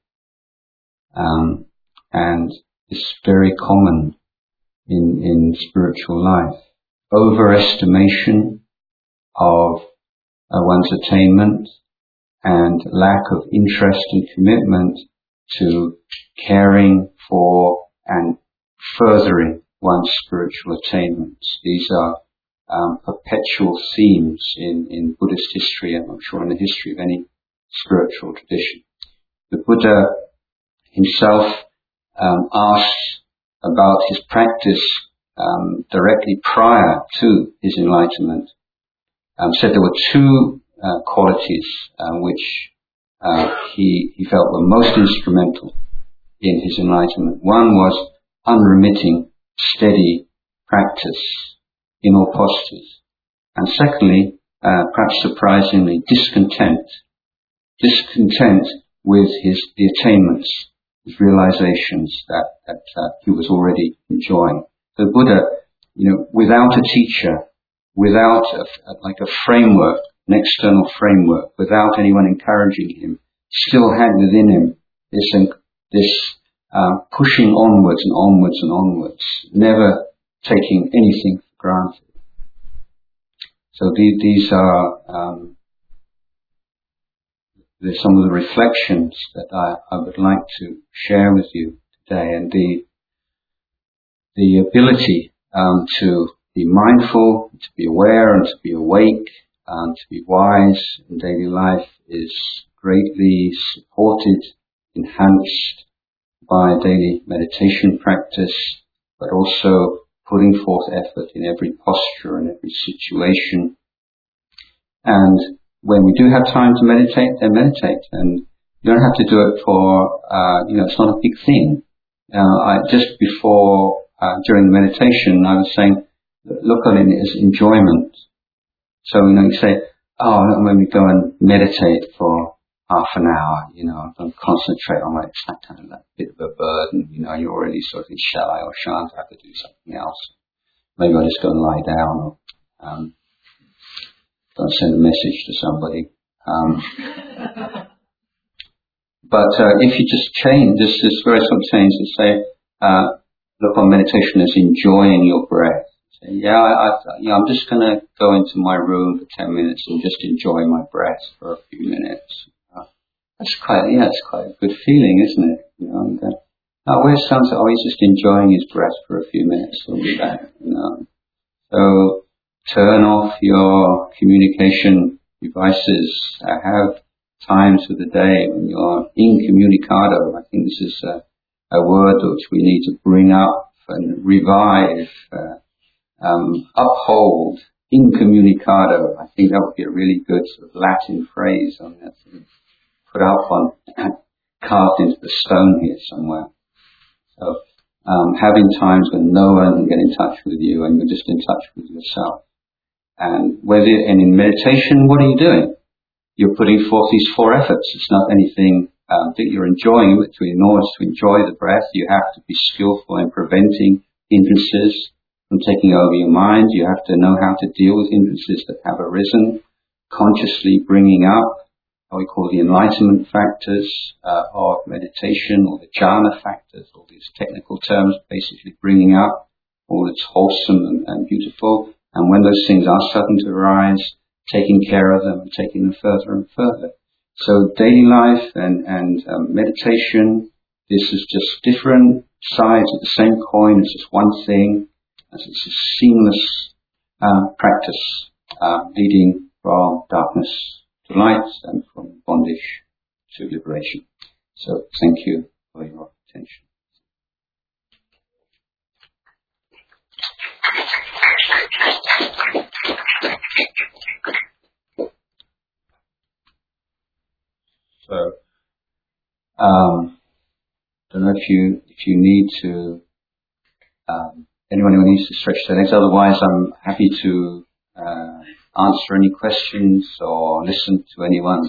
S1: And it's very common in spiritual life. Overestimation of one's attainment, and lack of interest and commitment to caring for and furthering one's spiritual attainments. These are perpetual themes in Buddhist history, and I'm sure in the history of any spiritual tradition. The Buddha himself asked about his practice directly prior to his enlightenment. Said there were two qualities which he felt were most instrumental in his enlightenment. One was unremitting, steady practice in all postures. And secondly, perhaps surprisingly, discontent with the attainments his realizations that he was already enjoying. The Buddha, without a teacher, without a framework, an external framework, without anyone encouraging him, still had within him this pushing onwards and onwards and onwards, never taking anything for granted. So these are there's some of the reflections that I would like to share with you today, and the ability to be mindful, to be aware, and to be awake, to be wise in daily life is greatly supported, enhanced by daily meditation practice, but also putting forth effort in every posture and every situation. And when we do have time to meditate, then meditate. And you don't have to do it for, it's not a big thing. Just before, during the meditation, I was saying, look on it as enjoyment. So, you say, when we go and meditate for half an hour, don't concentrate on it's kind of that bit of a burden, you're already sort of in shall I or shan't I have to do something else. Maybe I'll just go and lie down or, go and send a message to somebody. But if you just change, this is very something to say, look on meditation as enjoying your breath. Say, I'm just going to go into my room for 10 minutes and just enjoy my breath for a few minutes. It's quite a good feeling, isn't it? Where's Sunset? He's just enjoying his breath for a few minutes. He'll be back. So turn off your communication devices. Have times of the day when you're incommunicado. I think this is a word which we need to bring up and revive, uphold. Incommunicado. I think that would be a really good sort of Latin phrase on that. Put up on, carved into the stone here somewhere. So, having times when no one can get in touch with you and you're just in touch with yourself. And in meditation, what are you doing? You're putting forth these four efforts. It's not anything that you're enjoying. In order to enjoy the breath, you have to be skillful in preventing hindrances from taking over your mind. You have to know how to deal with hindrances that have arisen, consciously bringing up what we call the enlightenment factors of meditation, or the jhana factors, all these technical terms, basically bringing up all that's wholesome and beautiful. And when those things are starting to arise, taking care of them and taking them further and further. So daily life and meditation, this is just different sides of the same coin. It's just one thing. As it's a seamless practice leading from darkness to light and from bondage to liberation. So thank you for your attention. So, don't know if you need to, anyone who needs to stretch their legs. Otherwise, I'm happy to answer any questions or listen to anyone's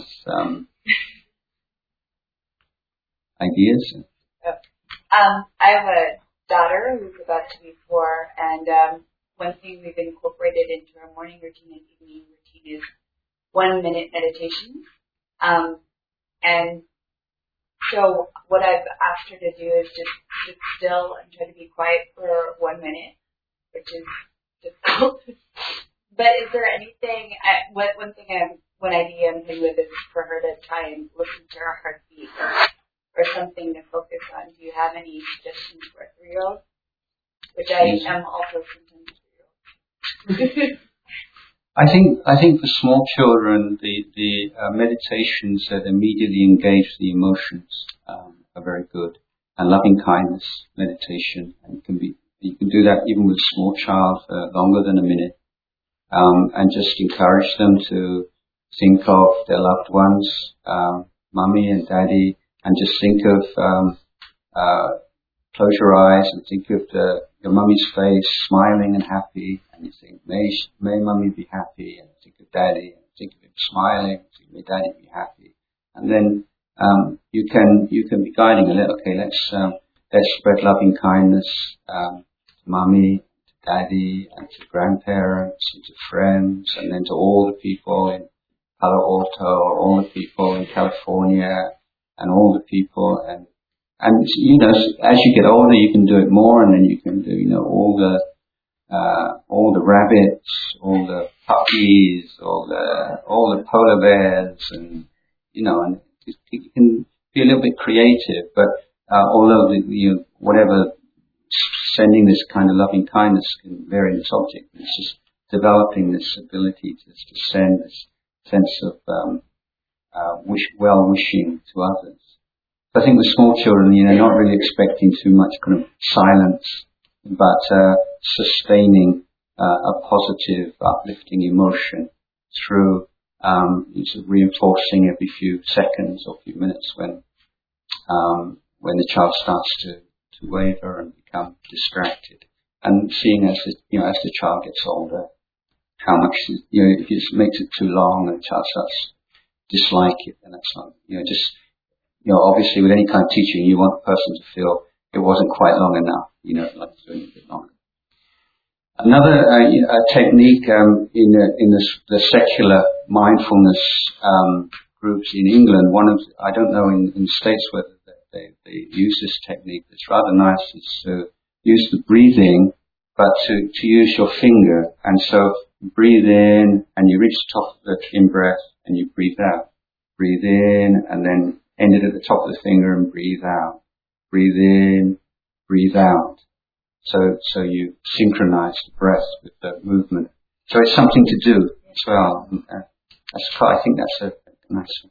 S1: ideas.
S2: I have a daughter who's about to be 4, and one thing we've incorporated into our morning routine and evening routine is 1-minute meditation. And so what I've asked her to do is just sit still and try to be quiet for 1 minute, which is difficult. But is there anything, one idea I'm playing with is for her to try and listen to her heartbeat or something to focus on. Do you have any suggestions for a 3-year-old? Which I am also sometimes 3-year-old.
S1: I think for small children, the meditations that immediately engage the emotions are very good. And loving kindness meditation, and you can do that even with a small child for longer than a minute, and just encourage them to think of their loved ones, mummy and daddy, and just think of close your eyes and think of your mummy's face smiling and happy, and you think, may mummy be happy, and think of daddy, and think of him smiling, think, may daddy be happy. And then you can be guiding a little. Okay, let's spread loving kindness, to mummy, to daddy, and to grandparents, and to friends, and then to all the people in Palo Alto, or all the people in California, and all the people, and you know, as you get older, you can do it more, and then you can do, you know, all the rabbits, all the puppies, all the polar bears, and you know, and you can be a little bit creative. But although whatever, sending this kind of loving kindness can vary in its object, it's just developing this ability to send this sense of well-wishing to others. I think with small children, you know, not really expecting too much kind of silence, but sustaining a positive, uplifting emotion through sort of reinforcing every few seconds or few minutes when the child starts to waver and become distracted, and seeing as the child gets older, how much, you know, if it makes it too long and the child starts to dislike it, then that's not, you know, just, you know, obviously with any kind of teaching, you want the person to feel it wasn't quite long enough, you know, like it's doing a bit longer. Another technique in the secular mindfulness groups in England, I don't know in the States whether they use this technique. It's rather nice. Is to use the breathing, but to use your finger, and so breathe in and you reach the top of the in breath and you breathe out. Breathe in and then end it at the top of the finger and breathe out. Breathe in, breathe out. So you synchronize the breath with the movement. So it's something to do as well. I think that's a nice one.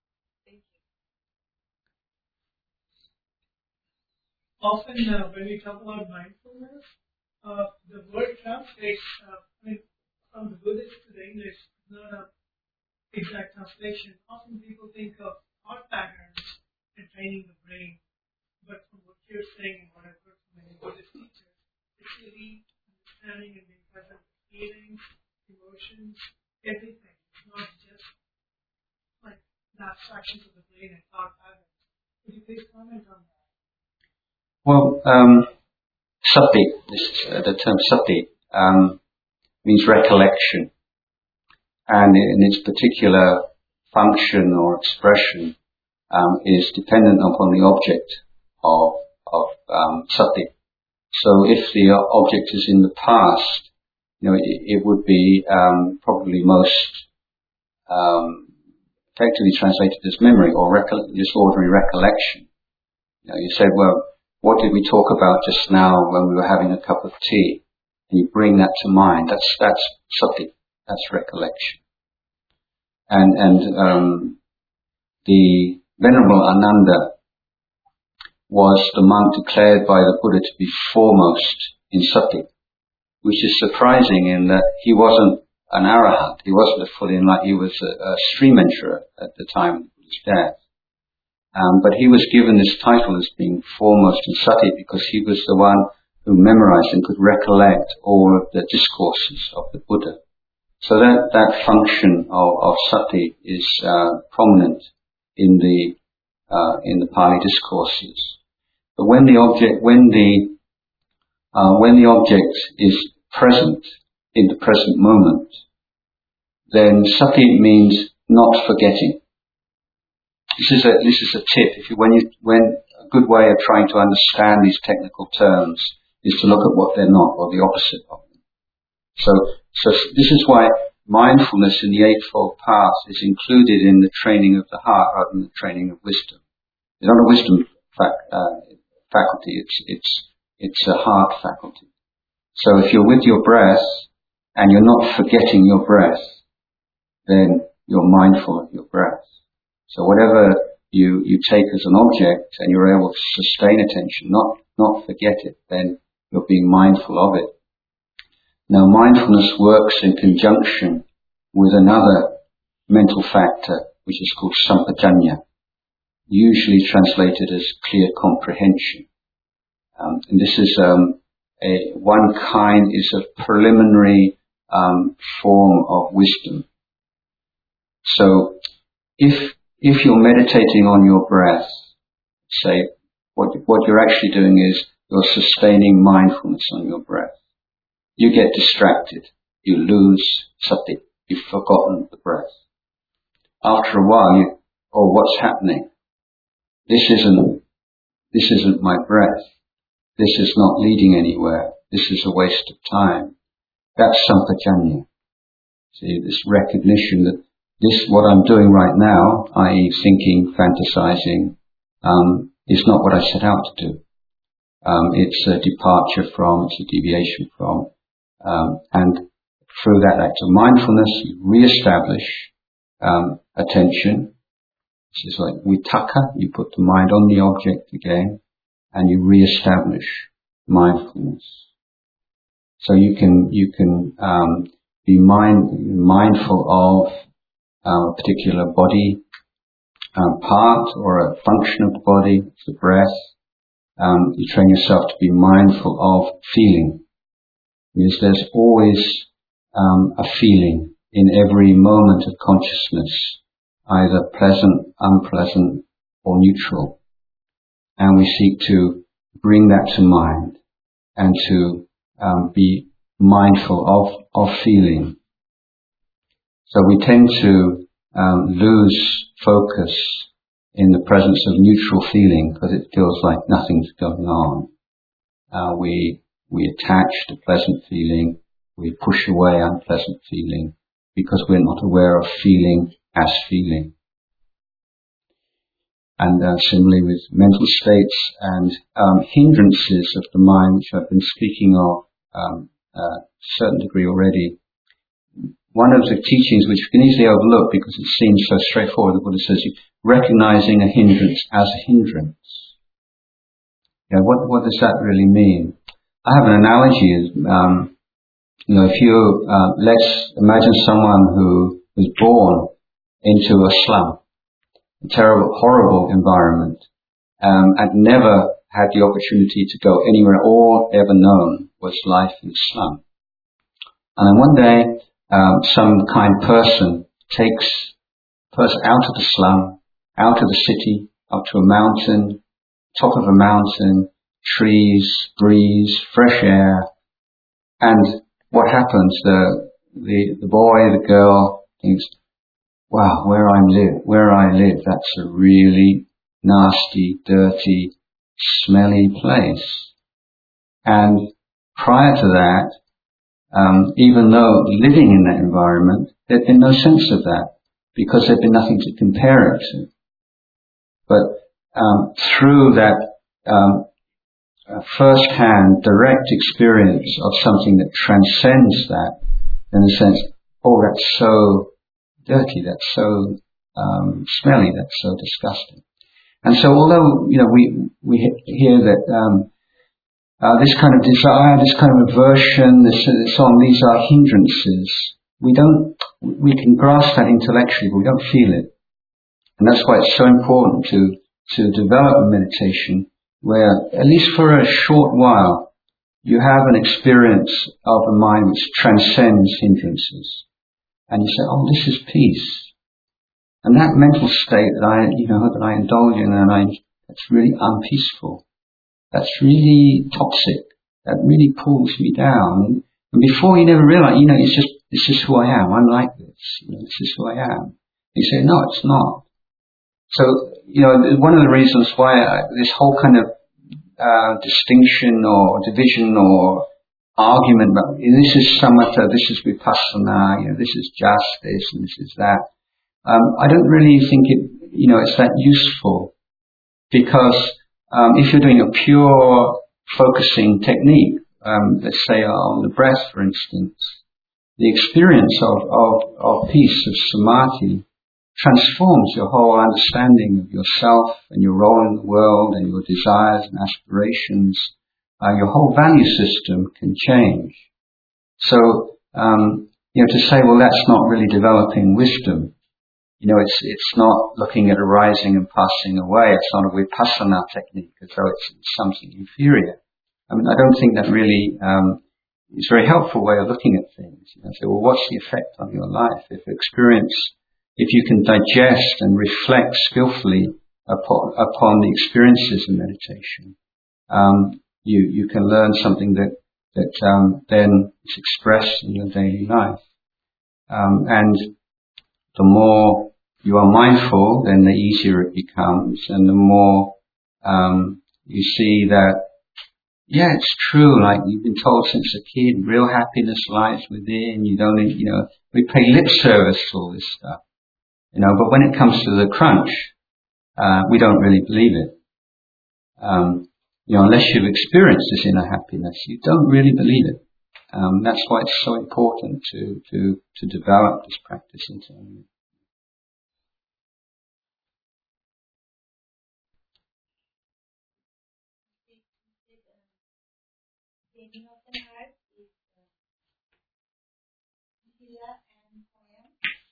S3: Often when we talk about mindfulness, the word translates from the Buddhist to the English, not an exact translation. Often people think of thought patterns and training the brain, but from what you're saying and what I've heard from many Buddhist teachers, it's really understanding and being present with feelings, emotions, everything. It's not just like the abstractions of the brain and thought patterns. Could you please comment on that?
S1: Well, sati, the term sati, means recollection, and in its particular function or expression is dependent upon the object of sati. So if the object is in the past, you know, it would be probably most effectively translated as memory or just ordinary recollection. You know, you said, well, what did we talk about just now when we were having a cup of tea? And you bring that to mind. That's sati. That's recollection. And the Venerable Ananda was the monk declared by the Buddha to be foremost in sati, which is surprising in that he wasn't an arahant. He wasn't a fully enlightened. He was a stream enterer at the time of his death. But he was given this title as being foremost in sati because he was the one who memorized and could recollect all of the discourses of the Buddha. So that function of sati is prominent in the Pali discourses. But when the object is present in the present moment, then sati means not forgetting. This is a tip. When a good way of trying to understand these technical terms is to look at what they're not, or the opposite of them. So this is why mindfulness in the Eightfold Path is included in the training of the heart rather than the training of wisdom. It's not a wisdom faculty. It's a heart faculty. So if you're with your breath and you're not forgetting your breath, then you're mindful of your breath. So whatever you take as an object and you're able to sustain attention, not forget it, then you're being mindful of it. Now mindfulness works in conjunction with another mental factor which is called sampajanya, usually translated as clear comprehension. And this is one kind is a preliminary form of wisdom. So if if you're meditating on your breath, say, what you're actually doing is you're sustaining mindfulness on your breath. You get distracted. You lose sati. You've forgotten the breath. After a while, what's happening? This isn't my breath. This is not leading anywhere. This is a waste of time. That's sampajanya. See, this recognition that what I'm doing right now, i.e. thinking, fantasizing, is not what I set out to do. It's a departure from, it's a deviation from, and through that act of mindfulness, you re-establish attention. This is like vitaka, you put the mind on the object again, and you re-establish mindfulness. So you can be mindful of a particular body part or a function of the body, it's the breath. You train yourself to be mindful of feeling, because there's always a feeling in every moment of consciousness, either pleasant, unpleasant, or neutral. And we seek to bring that to mind and to be mindful of feeling. So we tend to lose focus in the presence of neutral feeling because it feels like nothing's going on. We attach to pleasant feeling, we push away unpleasant feeling because we're not aware of feeling as feeling. And similarly with mental states and hindrances of the mind, which I've been speaking of to a certain degree already. One of the teachings which we can easily overlook because it seems so straightforward, the Buddha says, recognizing a hindrance as a hindrance. Yeah, what does that really mean? I have an analogy. If you let's imagine someone who was born into a slum, a terrible, horrible environment, and never had the opportunity to go anywhere. All ever known was life in the slum. And then one day, some kind person takes the person out of the slum, out of the city, up to a mountain, top of a mountain, trees, breeze, fresh air. And what happens? The boy, the girl thinks, wow, where I live, that's a really nasty, dirty, smelly place. And prior to that, even though living in that environment, there'd been no sense of that because there'd been nothing to compare it to. But through that first-hand, direct experience of something that transcends that, in the sense, oh, that's so dirty, that's so smelly, that's so disgusting. And so, although we hear that this kind of desire, this kind of aversion, so on, these are hindrances. We can grasp that intellectually, but we don't feel it. And that's why it's so important to develop a meditation where, at least for a short while, you have an experience of a mind which transcends hindrances. And you say, oh, this is peace. And that mental state that I indulge in, that's really unpeaceful. That's really toxic. That really pulls me down. And before you never realize, it's just, this is who I am. I'm like this. This is who I am. You say, no, it's not. So, one of the reasons why this whole kind of distinction or division or argument about this is samatha, this is vipassana, this is just this and this is that. I don't really think it's that useful, because if you're doing a pure focusing technique, let's say on the breath, for instance, the experience of peace, of samadhi, transforms your whole understanding of yourself and your role in the world and your desires and aspirations. Your whole value system can change. So, to say, well, that's not really developing wisdom. It's not looking at arising and passing away. It's not a vipassana technique as though it's something inferior. I don't think that really is a very helpful way of looking at things. Say, well, what's the effect on your life? If experience if you can digest and reflect skillfully upon the experiences of meditation, you can learn something that then is expressed in your daily life. And the more you are mindful, then the easier it becomes, and the more you see that, yeah, it's true, like you've been told since a kid, real happiness lies within, we pay lip service to all this stuff, but when it comes to the crunch, we don't really believe it. Unless you've experienced this inner happiness, you don't really believe it. That's why it's so important to develop this practice internally.
S2: Training of the heart is Hila and Poem.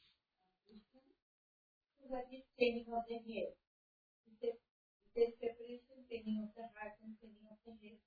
S2: So what is training of the head? Is there separation, training of the heart and training of the head?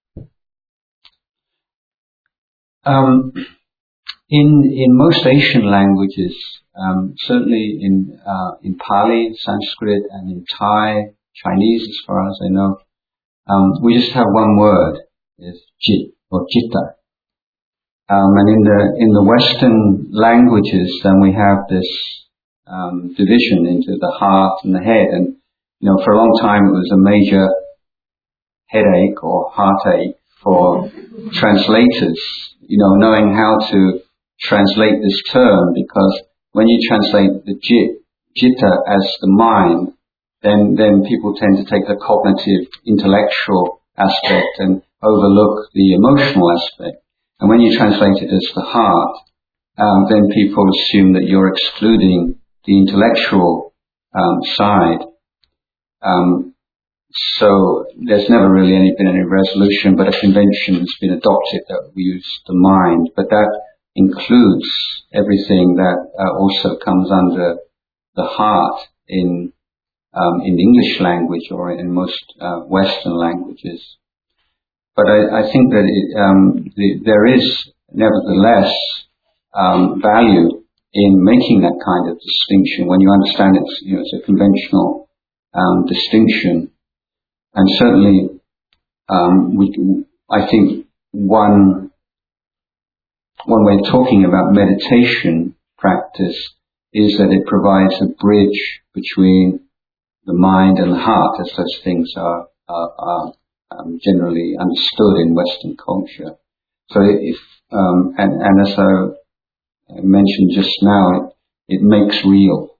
S1: In most Asian languages, certainly in Pali, Sanskrit, and in Thai, Chinese, as far as I know, we just have one word, is jit or jitta. And in the Western languages, then we have this division into the heart and the head. And for a long time, it was a major headache or heartache for translators, knowing how to translate this term, because when you translate the jitta as the mind, then people tend to take the cognitive, intellectual aspect and overlook the emotional aspect. And when you translate it as the heart, then people assume that you're excluding the intellectual side. So there's never really been any resolution, but a convention has been adopted that we use the mind. But that includes everything that also comes under the heart in English language or in most Western languages. But I think that there is nevertheless value in making that kind of distinction when you understand it's a conventional distinction. And certainly, I think one way of talking about meditation practice is that it provides a bridge between the mind and the heart, as those things are generally understood in Western culture. So and as I mentioned just now, it makes real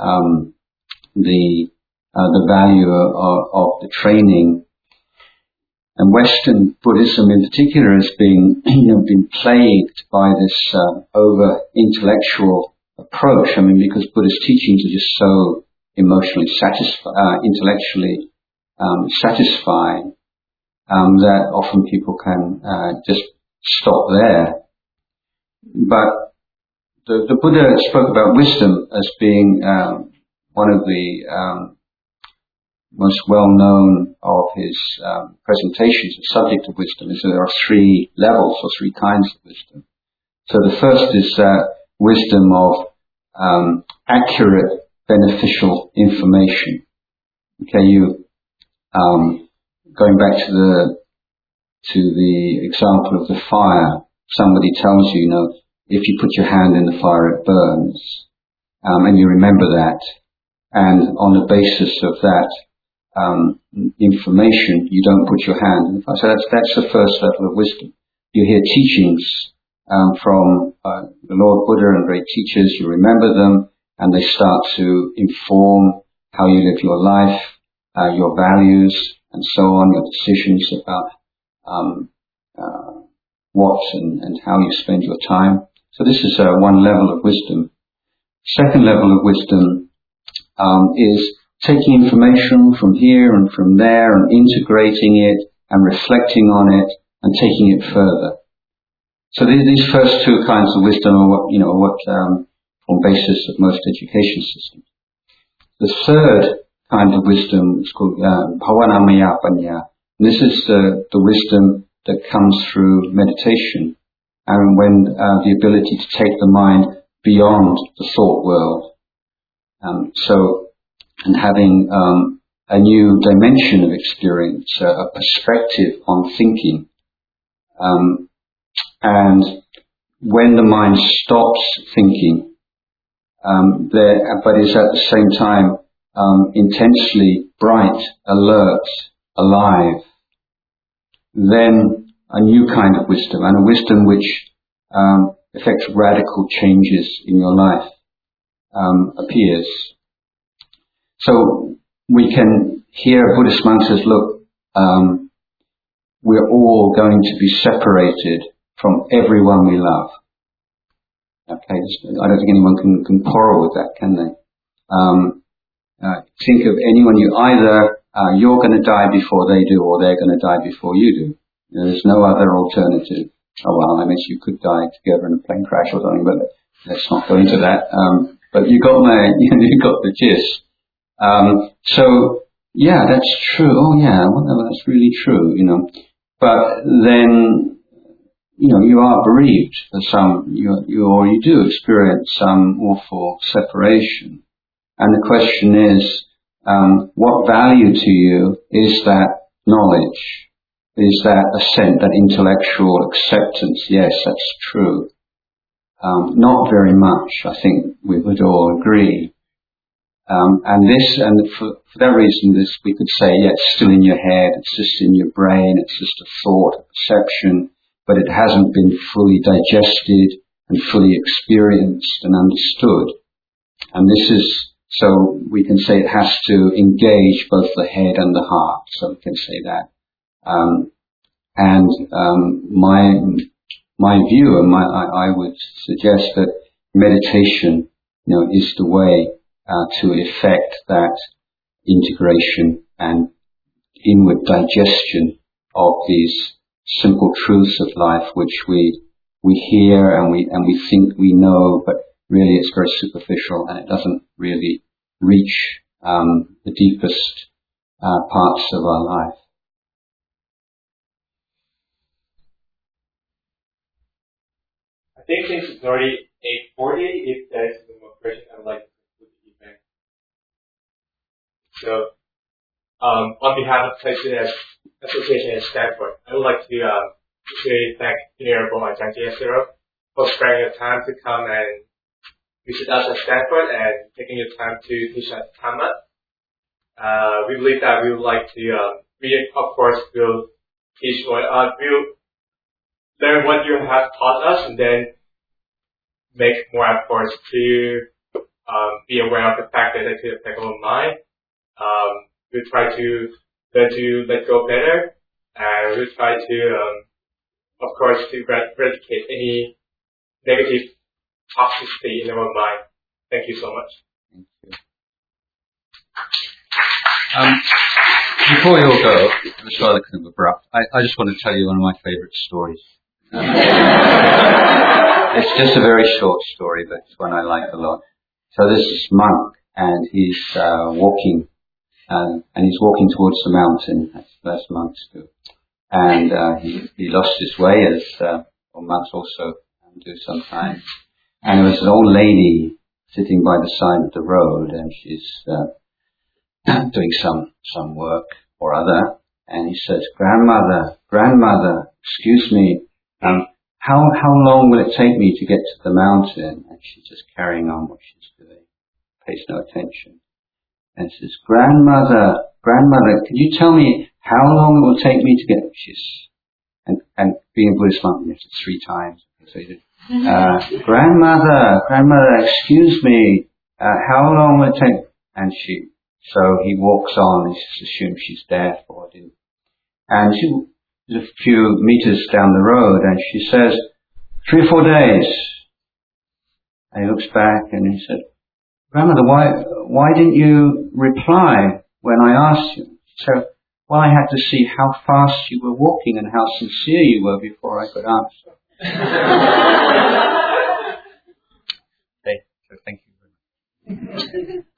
S1: the value of the training. And Western Buddhism in particular has been plagued by this over intellectual approach. I mean, because Buddhist teachings are just so emotionally intellectually satisfying, that often people can just stop there. But the Buddha spoke about wisdom as being one of the most well-known of his presentations. The subject of wisdom is that there are three levels or three kinds of wisdom. So the first is wisdom of accurate, beneficial information. Okay, you going back to the example of the fire. Somebody tells you, if you put your hand in the fire, it burns, and you remember that, and on the basis of that information, you don't put your hand in the fire. So that's the first level of wisdom. You hear teachings from the Lord Buddha and great teachers. You remember them, and they start to inform how you live your life, your values, and so on, your decisions about what and how you spend your time. So this is one level of wisdom. Second level of wisdom is taking information from here and from there and integrating it and reflecting on it and taking it further. So these first two kinds of wisdom are what form basis of most education systems. The third kind of wisdom is called Bhavanamaya Panya. And this is the wisdom that comes through meditation, and when the ability to take the mind beyond the thought world. And having a new dimension of experience, a perspective on thinking. And when the mind stops thinking, but is at the same time intensely bright, alert, alive, then a new kind of wisdom, and a wisdom which affects radical changes in your life, appears. So we can hear Buddhist mantras, look, we're all going to be separated from everyone we love. Okay, I don't think anyone can quarrel with that, can they? Think of anyone you're going to die before they do, or they're going to die before you do. There's no other alternative. Oh well, I mean, you could die together in a plane crash or something, but let's not go into that. But you got the gist. So yeah, that's true. Oh yeah, well, that's really true. But then you are bereaved for some. You do experience some awful separation, and the question is, what value to you is that knowledge? Is that assent, that intellectual acceptance? Yes, that's true. Not very much, I think we would all agree. And for that reason, we could say, yeah, it's still in your head, it's just in your brain, it's just a thought, a perception, but it hasn't been fully digested and fully experienced and understood. And so we can say it has to engage both the head and the heart, so we can say that. My view, and I would suggest that meditation, is the way to effect that integration and inward digestion of these simple truths of life, which we hear and we think we know, but really it's very superficial and it doesn't really reach the deepest parts of our life.
S4: I think since it's already 8:40, if there's no more questions, I would like to conclude the event. So, on behalf of President Association in Stanford, I would like to thank Venerable Ajahn Jayasaro for sparing your time to come and visit us at Stanford and taking your time to teach us Dhamma. We believe that we would like to, of course, will teach we'll learn what you have taught us and then make more efforts to be aware of the fact that it could affect our mind. We'll try to learn to let go better, and we'll try to, of course, to eradicate any negative toxicity in our mind. Thank you so much.
S1: Thank you. Before you all go, it was rather kind of abrupt. I just want to tell you one of my favourite stories. It's just a very short story, but it's one I like a lot. So this is monk, and he's walking, and he's walking towards the mountain, as monks do. And he lost his way, as monks also do sometimes. And there was an old lady sitting by the side of the road, and she's doing some work or other. And he says, Grandmother, excuse me, how long will it take me to get to the mountain? And she's just carrying on what she's doing, pays no attention. And says, Grandmother, can you tell me how long it will take me to get? And being a Buddhist monk, it's 3 times. So he did, Grandmother, excuse me, how long will it take? And so he walks on, he just assumes she's deaf or didn't. And she's a few meters down the road, and she says, 3 or 4 days. And he looks back and he said, Grandmother, why didn't you reply when I asked you? She said, well, I had to see how fast you were walking and how sincere you were before I could answer. Okay, so thank you very much.